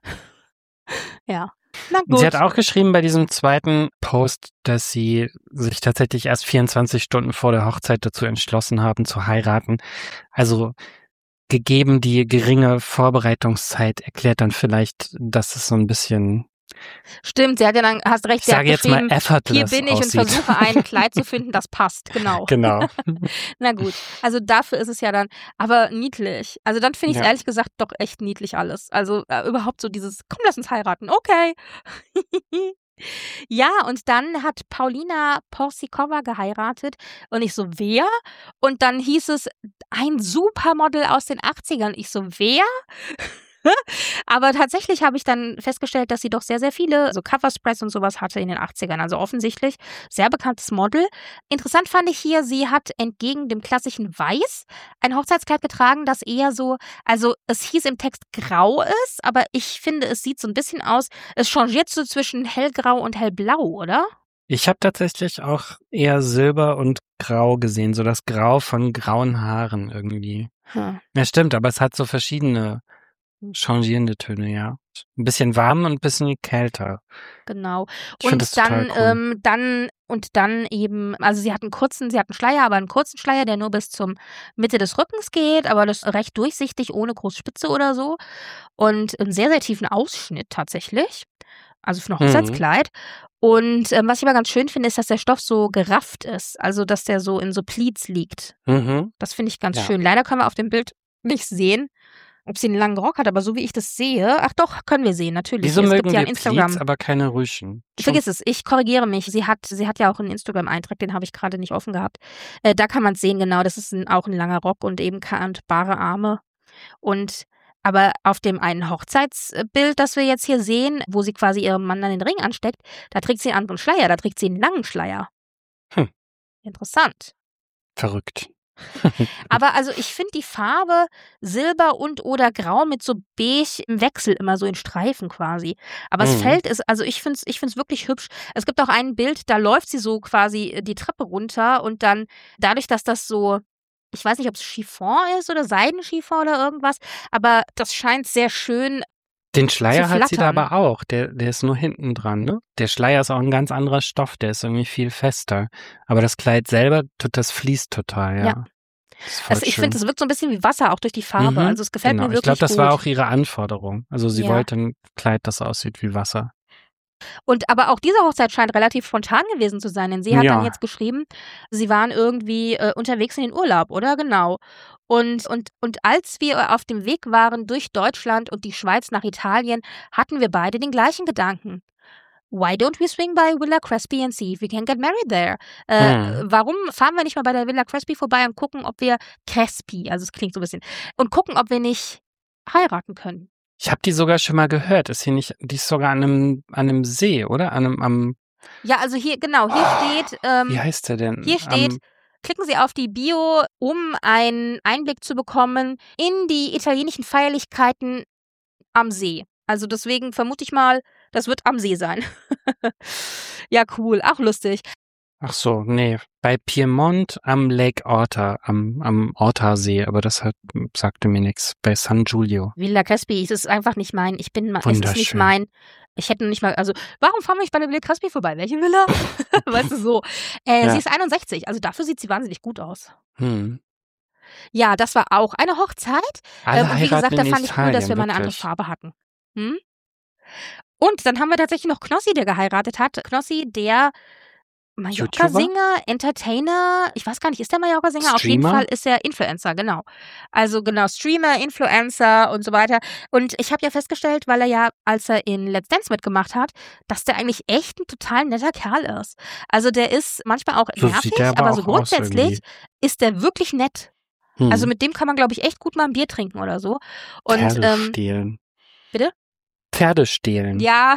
Speaker 2: Ja. Na gut.
Speaker 3: Sie hat auch geschrieben bei diesem zweiten Post, dass sie sich tatsächlich erst vierundzwanzig Stunden vor der Hochzeit dazu entschlossen haben, zu heiraten. Also gegeben die geringe Vorbereitungszeit erklärt dann vielleicht, dass es so ein bisschen,
Speaker 2: Stimmt, sie hat ja dann, hast recht,
Speaker 3: ich
Speaker 2: sie hat
Speaker 3: sage jetzt mal,
Speaker 2: geschrieben, hier
Speaker 3: effortless
Speaker 2: bin ich und
Speaker 3: aussieht.
Speaker 2: versuche ein Kleid zu finden, das passt. Genau.
Speaker 3: Genau.
Speaker 2: Na gut, also dafür ist es ja dann, aber niedlich. Also dann finde ich es
Speaker 3: Ja.
Speaker 2: ehrlich gesagt doch echt niedlich alles. Also äh, überhaupt so dieses, komm, lass uns heiraten, okay. Ja, und dann hat Paulina Porsikova geheiratet und ich so, wer? Und dann hieß es, ein Supermodel aus den achtzigern. Ich so, wer? Aber tatsächlich habe ich dann festgestellt, dass sie doch sehr, sehr viele, also Coverspreads und sowas hatte in den achtzigern. Also offensichtlich sehr bekanntes Model. Interessant fand ich hier, sie hat entgegen dem klassischen Weiß ein Hochzeitskleid getragen, das eher so, also es hieß im Text grau ist, aber ich finde, es sieht so ein bisschen aus, es changiert so zwischen hellgrau und hellblau, oder?
Speaker 3: Ich habe tatsächlich auch eher Silber und Grau gesehen, so das Grau von grauen Haaren irgendwie.
Speaker 2: Hm.
Speaker 3: Ja, stimmt, aber es hat so verschiedene changierende Töne, ja. Ein bisschen warm und ein bisschen kälter.
Speaker 2: Genau.
Speaker 3: Ich finde
Speaker 2: Und
Speaker 3: das total
Speaker 2: dann,
Speaker 3: cool.
Speaker 2: ähm, dann, und dann eben, also sie hat einen kurzen, sie hat einen Schleier, aber einen kurzen Schleier, der nur bis zum Mitte des Rückens geht, aber das ist recht durchsichtig, ohne groß Spitze oder so. Und einen sehr, sehr tiefen Ausschnitt tatsächlich. Also für ein
Speaker 3: Mhm.
Speaker 2: Hochzeitskleid. Und ähm, was ich aber ganz schön finde, ist, dass der Stoff so gerafft ist. Also, dass der so in so Pleats liegt.
Speaker 3: Mhm.
Speaker 2: Das finde ich ganz
Speaker 3: Ja.
Speaker 2: schön. Leider können wir auf dem Bild nicht sehen, ob sie einen langen Rock hat, aber so wie ich das sehe, ach doch, können wir sehen, natürlich.
Speaker 3: Wieso
Speaker 2: es
Speaker 3: mögen
Speaker 2: gibt ja
Speaker 3: wir
Speaker 2: ein Instagram.
Speaker 3: Pleats, aber keine Rüschen? Schon-
Speaker 2: Vergiss es, ich korrigiere mich. Sie hat, sie hat ja auch einen Instagram-Eintrag, den habe ich gerade nicht offen gehabt. Äh, da kann man es sehen, genau. Das ist ein, auch ein langer Rock und eben kantbare Arme. Und aber auf dem einen Hochzeitsbild, das wir jetzt hier sehen, wo sie quasi ihrem Mann dann den Ring ansteckt, da trägt sie einen anderen Schleier, da trägt sie einen langen Schleier.
Speaker 3: Hm.
Speaker 2: Interessant.
Speaker 3: Verrückt.
Speaker 2: Aber also ich finde die Farbe Silber und oder Grau mit so beige im Wechsel immer so in Streifen quasi. Aber es
Speaker 3: Mhm.
Speaker 2: fällt es, also ich finde es ich find's wirklich hübsch. Es gibt auch ein Bild, da läuft sie so quasi die Treppe runter und dann dadurch, dass das so, ich weiß nicht, ob es Chiffon ist oder Seidenchiffon oder irgendwas, aber das scheint sehr schön.
Speaker 3: Den Schleier
Speaker 2: Zu
Speaker 3: hat sie da
Speaker 2: flattern.
Speaker 3: aber auch. Der, der ist nur hinten dran, ne? Der Schleier ist auch ein ganz anderer Stoff, der ist irgendwie viel fester. Aber das Kleid selber, tut, das fließt total, ja.
Speaker 2: Ja.
Speaker 3: Das ist voll
Speaker 2: Also ich
Speaker 3: schön.
Speaker 2: finde, es wirkt so ein bisschen wie Wasser, auch durch die Farbe.
Speaker 3: Mhm,
Speaker 2: Also es gefällt
Speaker 3: genau.
Speaker 2: mir wirklich
Speaker 3: Ich glaube, das
Speaker 2: gut.
Speaker 3: war auch ihre Anforderung. Also sie
Speaker 2: Ja.
Speaker 3: wollte ein Kleid, das aussieht wie Wasser.
Speaker 2: Und aber auch diese Hochzeit scheint relativ spontan gewesen zu sein, denn sie hat
Speaker 3: Ja.
Speaker 2: dann jetzt geschrieben, sie waren irgendwie äh, unterwegs in den Urlaub, oder? Genau. Und, und, und als wir auf dem Weg waren durch Deutschland und die Schweiz nach Italien, hatten wir beide den gleichen Gedanken. Why don't we swing by Villa Crespi and see if we can get married there? Äh,
Speaker 3: Hm.
Speaker 2: Warum fahren wir nicht mal bei der Villa Crespi vorbei und gucken, ob wir Crespi, also es klingt so ein bisschen, und gucken, ob wir nicht heiraten können?
Speaker 3: Ich habe die sogar schon mal gehört. Ist hier nicht, die ist sogar an einem, an einem See, oder? An einem, am,
Speaker 2: Ja, also hier, genau, hier steht, ähm,
Speaker 3: wie heißt der denn?
Speaker 2: hier steht,
Speaker 3: Am,
Speaker 2: klicken Sie auf die Bio, um einen Einblick zu bekommen in die italienischen Feierlichkeiten am See. Also deswegen vermute ich mal, das wird am See sein. Ja, cool, auch lustig.
Speaker 3: Ach so, nee, bei Piemont am Lake Orta, am, am Orta-See, aber das hat, sagte mir nichts. Bei San Giulio.
Speaker 2: Villa Crespi, es ist einfach nicht mein, ich bin, es ist nicht
Speaker 3: Wunderschön.
Speaker 2: mein, ich hätte nicht mal, also, warum fahren wir nicht bei der Villa Crespi vorbei? Welche Villa? Weißt du, so. Äh,
Speaker 3: Ja.
Speaker 2: Sie ist einundsechzig, also dafür sieht sie wahnsinnig gut aus.
Speaker 3: Hm.
Speaker 2: Ja, das war auch eine Hochzeit.
Speaker 3: Alle
Speaker 2: Ähm, und wie gesagt,
Speaker 3: heiraten
Speaker 2: da
Speaker 3: in
Speaker 2: fand ich cool, dass wir
Speaker 3: Italien,
Speaker 2: mal eine andere
Speaker 3: wirklich.
Speaker 2: Farbe hatten. Hm? Und dann haben wir tatsächlich noch Knossi, der geheiratet hat. Knossi, der
Speaker 3: YouTuber?
Speaker 2: Mallorca-Sänger, Entertainer, ich weiß gar nicht, ist der Mallorca-Sänger? Auf jeden
Speaker 3: Streamer?
Speaker 2: Fall ist er Influencer, genau. Also genau, Streamer, Influencer und so weiter. Und ich habe ja festgestellt, weil er ja, als er in Let's Dance mitgemacht hat, dass der eigentlich echt ein total netter Kerl ist. Also der ist manchmal auch
Speaker 3: So
Speaker 2: nervig,
Speaker 3: sieht der aber
Speaker 2: aber so
Speaker 3: auch aus
Speaker 2: grundsätzlich
Speaker 3: irgendwie.
Speaker 2: ist der wirklich nett.
Speaker 3: Hm.
Speaker 2: Also mit dem kann man, glaube ich, echt gut mal ein Bier trinken oder so. Und
Speaker 3: Pferde
Speaker 2: ähm,
Speaker 3: stehlen.
Speaker 2: bitte?
Speaker 3: Pferde stehlen.
Speaker 2: Ja.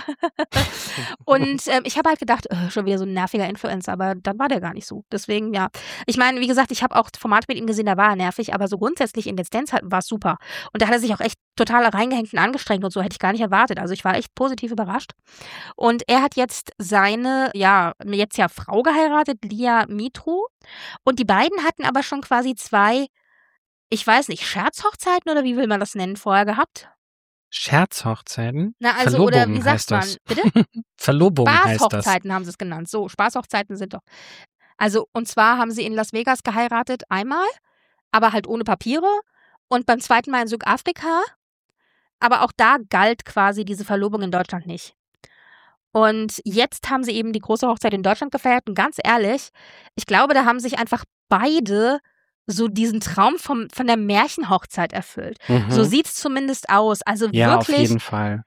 Speaker 2: Und ähm, ich habe halt gedacht, äh, schon wieder so ein nerviger Influencer, aber dann war der gar nicht so. Deswegen, ja. Ich meine, wie gesagt, ich habe auch Formate mit ihm gesehen, da war er nervig, aber so grundsätzlich in Let's Dance halt war es super. Und da hat er sich auch echt total reingehängt und angestrengt und so, hätte ich gar nicht erwartet. Also ich war echt positiv überrascht. Und er hat jetzt seine, ja, jetzt ja Frau geheiratet, Lia Mitru. Und die beiden hatten aber schon quasi zwei, ich weiß nicht, Scherzhochzeiten oder wie will man das nennen, vorher gehabt?
Speaker 3: Scherzhochzeiten?
Speaker 2: Na, also,
Speaker 3: Verlobung
Speaker 2: oder wie sagt
Speaker 3: heißt
Speaker 2: man?
Speaker 3: das.
Speaker 2: Bitte?
Speaker 3: Verlobung heißt das.
Speaker 2: Spaßhochzeiten haben sie es genannt. So, Spaßhochzeiten sind doch. Also, und zwar haben sie in Las Vegas geheiratet einmal, aber halt ohne Papiere. Und beim zweiten Mal in Südafrika. Aber auch da galt quasi diese Verlobung in Deutschland nicht. Und jetzt haben sie eben die große Hochzeit in Deutschland gefeiert. Und ganz ehrlich, ich glaube, da haben sich einfach beide so diesen Traum vom, von der Märchenhochzeit erfüllt.
Speaker 3: Mhm.
Speaker 2: So sieht es zumindest aus. Also
Speaker 3: Ja, auf
Speaker 2: wirklich
Speaker 3: jeden Fall.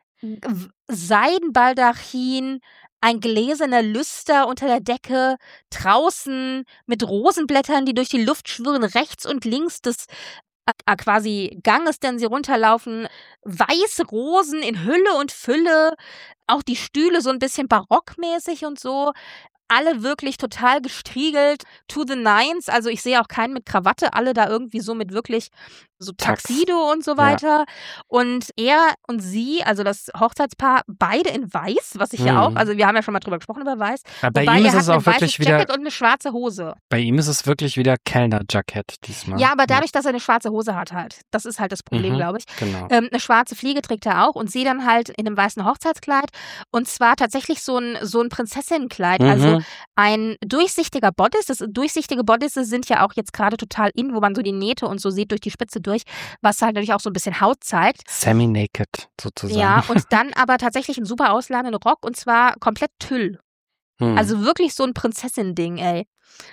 Speaker 2: Seidenbaldachin, ein gläserner Lüster unter der Decke, draußen mit Rosenblättern, die durch die Luft schwirren, rechts und links des äh, quasi Ganges, den sie runterlaufen, weiße Rosen in Hülle und Fülle, auch die Stühle so ein bisschen barockmäßig und so. Alle wirklich total gestriegelt, to the nines, also ich sehe auch keinen mit Krawatte, alle da irgendwie so mit wirklich so
Speaker 3: Tax.
Speaker 2: Tuxedo und so weiter. Und er und sie, also das Hochzeitspaar, beide in weiß, was ich ja auch,
Speaker 3: Mhm.
Speaker 2: also wir haben ja schon mal drüber gesprochen über weiß.
Speaker 3: Aber bei
Speaker 2: Wobei
Speaker 3: ihm
Speaker 2: er
Speaker 3: ist
Speaker 2: hat
Speaker 3: es
Speaker 2: ein
Speaker 3: auch wirklich
Speaker 2: weißes
Speaker 3: wieder,
Speaker 2: Jacket und eine schwarze Hose.
Speaker 3: bei ihm ist es wirklich wieder Kellnerjackett diesmal.
Speaker 2: Ja, aber dadurch, dass er eine schwarze Hose hat halt. Das ist halt das Problem,
Speaker 3: Mhm,
Speaker 2: glaube ich.
Speaker 3: Genau.
Speaker 2: Ähm, eine schwarze Fliege trägt er auch und sie dann halt in einem weißen Hochzeitskleid. Und zwar tatsächlich so ein, so ein Prinzessinnenkleid.
Speaker 3: Mhm.
Speaker 2: Also ein durchsichtiger Bodice. Das durchsichtige Bodices sind ja auch jetzt gerade total in, wo man so die Nähte und so sieht durch die Spitze durch, was halt natürlich auch so ein bisschen Haut zeigt.
Speaker 3: Semi-naked sozusagen.
Speaker 2: Ja, und dann aber tatsächlich ein super ausladenden Rock und zwar komplett Tüll.
Speaker 3: Hm.
Speaker 2: Also wirklich so ein Prinzessin-Ding, ey.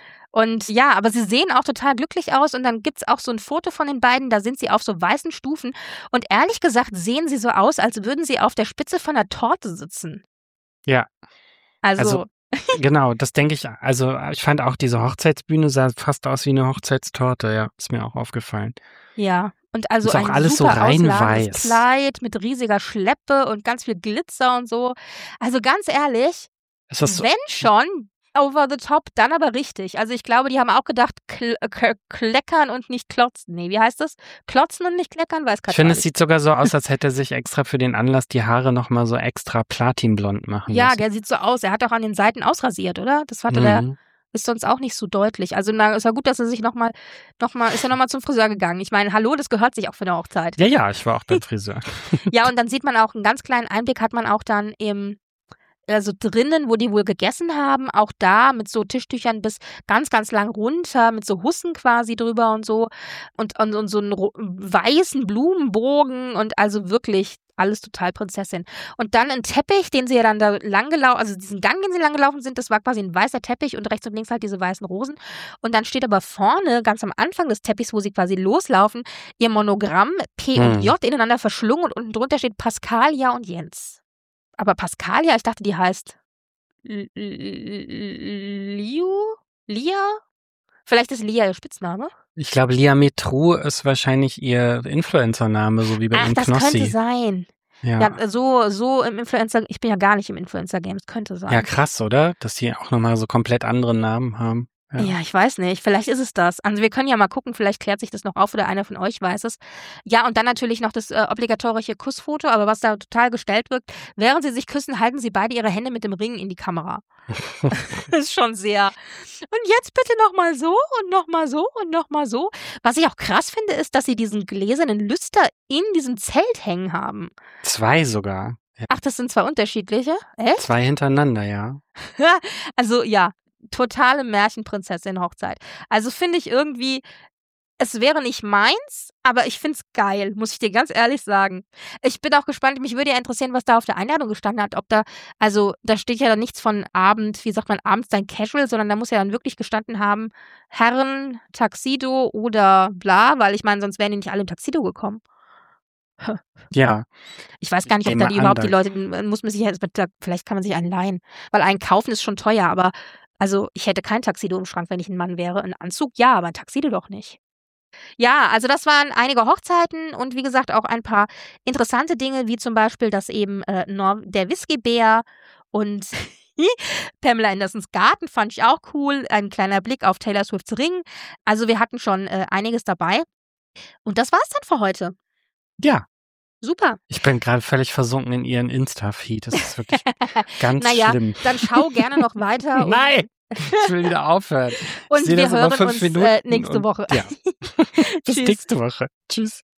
Speaker 2: Und ja, aber sie sehen auch total glücklich aus und dann gibt's auch so ein Foto von den beiden, da sind sie auf so weißen Stufen und ehrlich gesagt sehen sie so aus, als würden sie auf der Spitze von einer Torte sitzen.
Speaker 3: Ja.
Speaker 2: Also,
Speaker 3: Also, genau, das denke ich. Also ich fand auch diese Hochzeitsbühne sah fast aus wie eine Hochzeitstorte. Ja, ist mir auch aufgefallen.
Speaker 2: ja. Und also
Speaker 3: Ist auch
Speaker 2: ein
Speaker 3: alles so
Speaker 2: super
Speaker 3: rein
Speaker 2: ausladendes
Speaker 3: weiß.
Speaker 2: Kleid mit riesiger Schleppe und ganz viel Glitzer und so. Also ganz ehrlich,
Speaker 3: Ist das so,
Speaker 2: wenn schon over the top, dann aber richtig. Also ich glaube, die haben auch gedacht, kl k- kleckern und nicht klotzen. Nee, wie heißt das? Klotzen und nicht kleckern? Weiß
Speaker 3: ich
Speaker 2: kein
Speaker 3: finde, es sieht sogar so aus, als hätte er sich extra für den Anlass die Haare nochmal so extra platinblond machen
Speaker 2: Ja,
Speaker 3: lassen.
Speaker 2: der sieht so aus. Er hat auch an den Seiten ausrasiert, oder? Das hatte der,
Speaker 3: Mhm.
Speaker 2: ist sonst auch nicht so deutlich. Also na, ist ja gut, dass er sich nochmal, noch mal, ist er nochmal zum Friseur gegangen. Ich meine, hallo, das gehört sich auch für eine Hochzeit.
Speaker 3: Ja, ja, ich war auch beim Friseur.
Speaker 2: Ja, und dann sieht man auch einen ganz kleinen Einblick, hat man auch dann im, also drinnen, wo die wohl gegessen haben, auch da mit so Tischtüchern bis ganz, ganz lang runter, mit so Hussen quasi drüber und so und, und, und so einen ro- weißen Blumenbogen und also wirklich alles total Prinzessin. Und dann ein Teppich, den sie ja dann da lang gelaufen, also diesen Gang, den sie lang gelaufen sind, das war quasi ein weißer Teppich und rechts und links halt diese weißen Rosen. Und dann steht aber vorne, ganz am Anfang des Teppichs, wo sie quasi loslaufen, ihr Monogramm P
Speaker 3: Hm.
Speaker 2: und J ineinander verschlungen und unten drunter steht Pascalia und Jens. Aber Pascalia, ich dachte, die heißt L- L- Liu? Lia? Vielleicht ist Lia ihr Spitzname?
Speaker 3: Ich glaube, Lia Metru ist wahrscheinlich ihr Influencer-Name, so wie bei
Speaker 2: Ach,
Speaker 3: ihm
Speaker 2: das könnte
Speaker 3: Knossi.
Speaker 2: sein.
Speaker 3: Ja.
Speaker 2: Ja, so, so im Influencer, ich bin ja gar nicht im Influencer-Game, es könnte sein.
Speaker 3: ja, krass, oder? Dass die auch nochmal so komplett andere Namen haben. Ja.
Speaker 2: Ja, ich weiß nicht. Vielleicht ist es das. Also wir können ja mal gucken, vielleicht klärt sich das noch auf oder einer von euch weiß es. Ja, und dann natürlich noch das äh, obligatorische Kussfoto, aber was da total gestellt wird, während sie sich küssen, halten sie beide ihre Hände mit dem Ring in die Kamera. Das ist schon sehr. Und jetzt bitte nochmal so und nochmal so und nochmal so. Was ich auch krass finde, ist, dass sie diesen gläsernen Lüster in diesem Zelt hängen haben.
Speaker 3: Zwei sogar. Ja.
Speaker 2: Ach, das sind zwei unterschiedliche? Echt?
Speaker 3: Zwei hintereinander, ja.
Speaker 2: Also ja, totale Märchenprinzessin-Hochzeit. Also finde ich irgendwie, es wäre nicht meins, aber ich finde es geil, muss ich dir ganz ehrlich sagen. Ich bin auch gespannt, mich würde ja interessieren, was da auf der Einladung gestanden hat. Ob da, also da steht ja dann nichts von Abend, wie sagt man, abends dann Casual, sondern da muss ja dann wirklich gestanden haben, Herren, Tuxedo oder bla, weil ich meine, sonst wären die nicht alle im Tuxedo gekommen.
Speaker 3: Ja.
Speaker 2: Ich weiß gar nicht, ob
Speaker 3: Nehme
Speaker 2: da die
Speaker 3: an,
Speaker 2: überhaupt die
Speaker 3: da-
Speaker 2: Leute, muss man sich ja, vielleicht kann man sich einen leihen, weil einen kaufen ist schon teuer, aber also ich hätte kein Tuxedo im Schrank, wenn ich ein Mann wäre. Ein Anzug, ja, aber ein Tuxedo doch nicht. Ja, also das waren einige Hochzeiten und wie gesagt auch ein paar interessante Dinge, wie zum Beispiel, dass eben äh, Nor- der Whiskybär und Pamela Andersons Garten fand ich auch cool. Ein kleiner Blick auf Taylor Swifts Ring. Also wir hatten schon äh, einiges dabei. Und das war's dann für heute.
Speaker 3: Ja.
Speaker 2: Super.
Speaker 3: Ich bin gerade völlig versunken in ihren Insta-Feed. Das ist wirklich ganz
Speaker 2: naja,
Speaker 3: schlimm.
Speaker 2: dann schau gerne noch weiter. und-
Speaker 3: Nein! Ich will wieder aufhören.
Speaker 2: Und
Speaker 3: ich sehe
Speaker 2: wir
Speaker 3: das immer
Speaker 2: hören
Speaker 3: fünf
Speaker 2: uns
Speaker 3: Minuten
Speaker 2: äh, nächste
Speaker 3: und-
Speaker 2: Woche.
Speaker 3: Ja. Bis
Speaker 2: Tschüss.
Speaker 3: nächste Woche. Tschüss.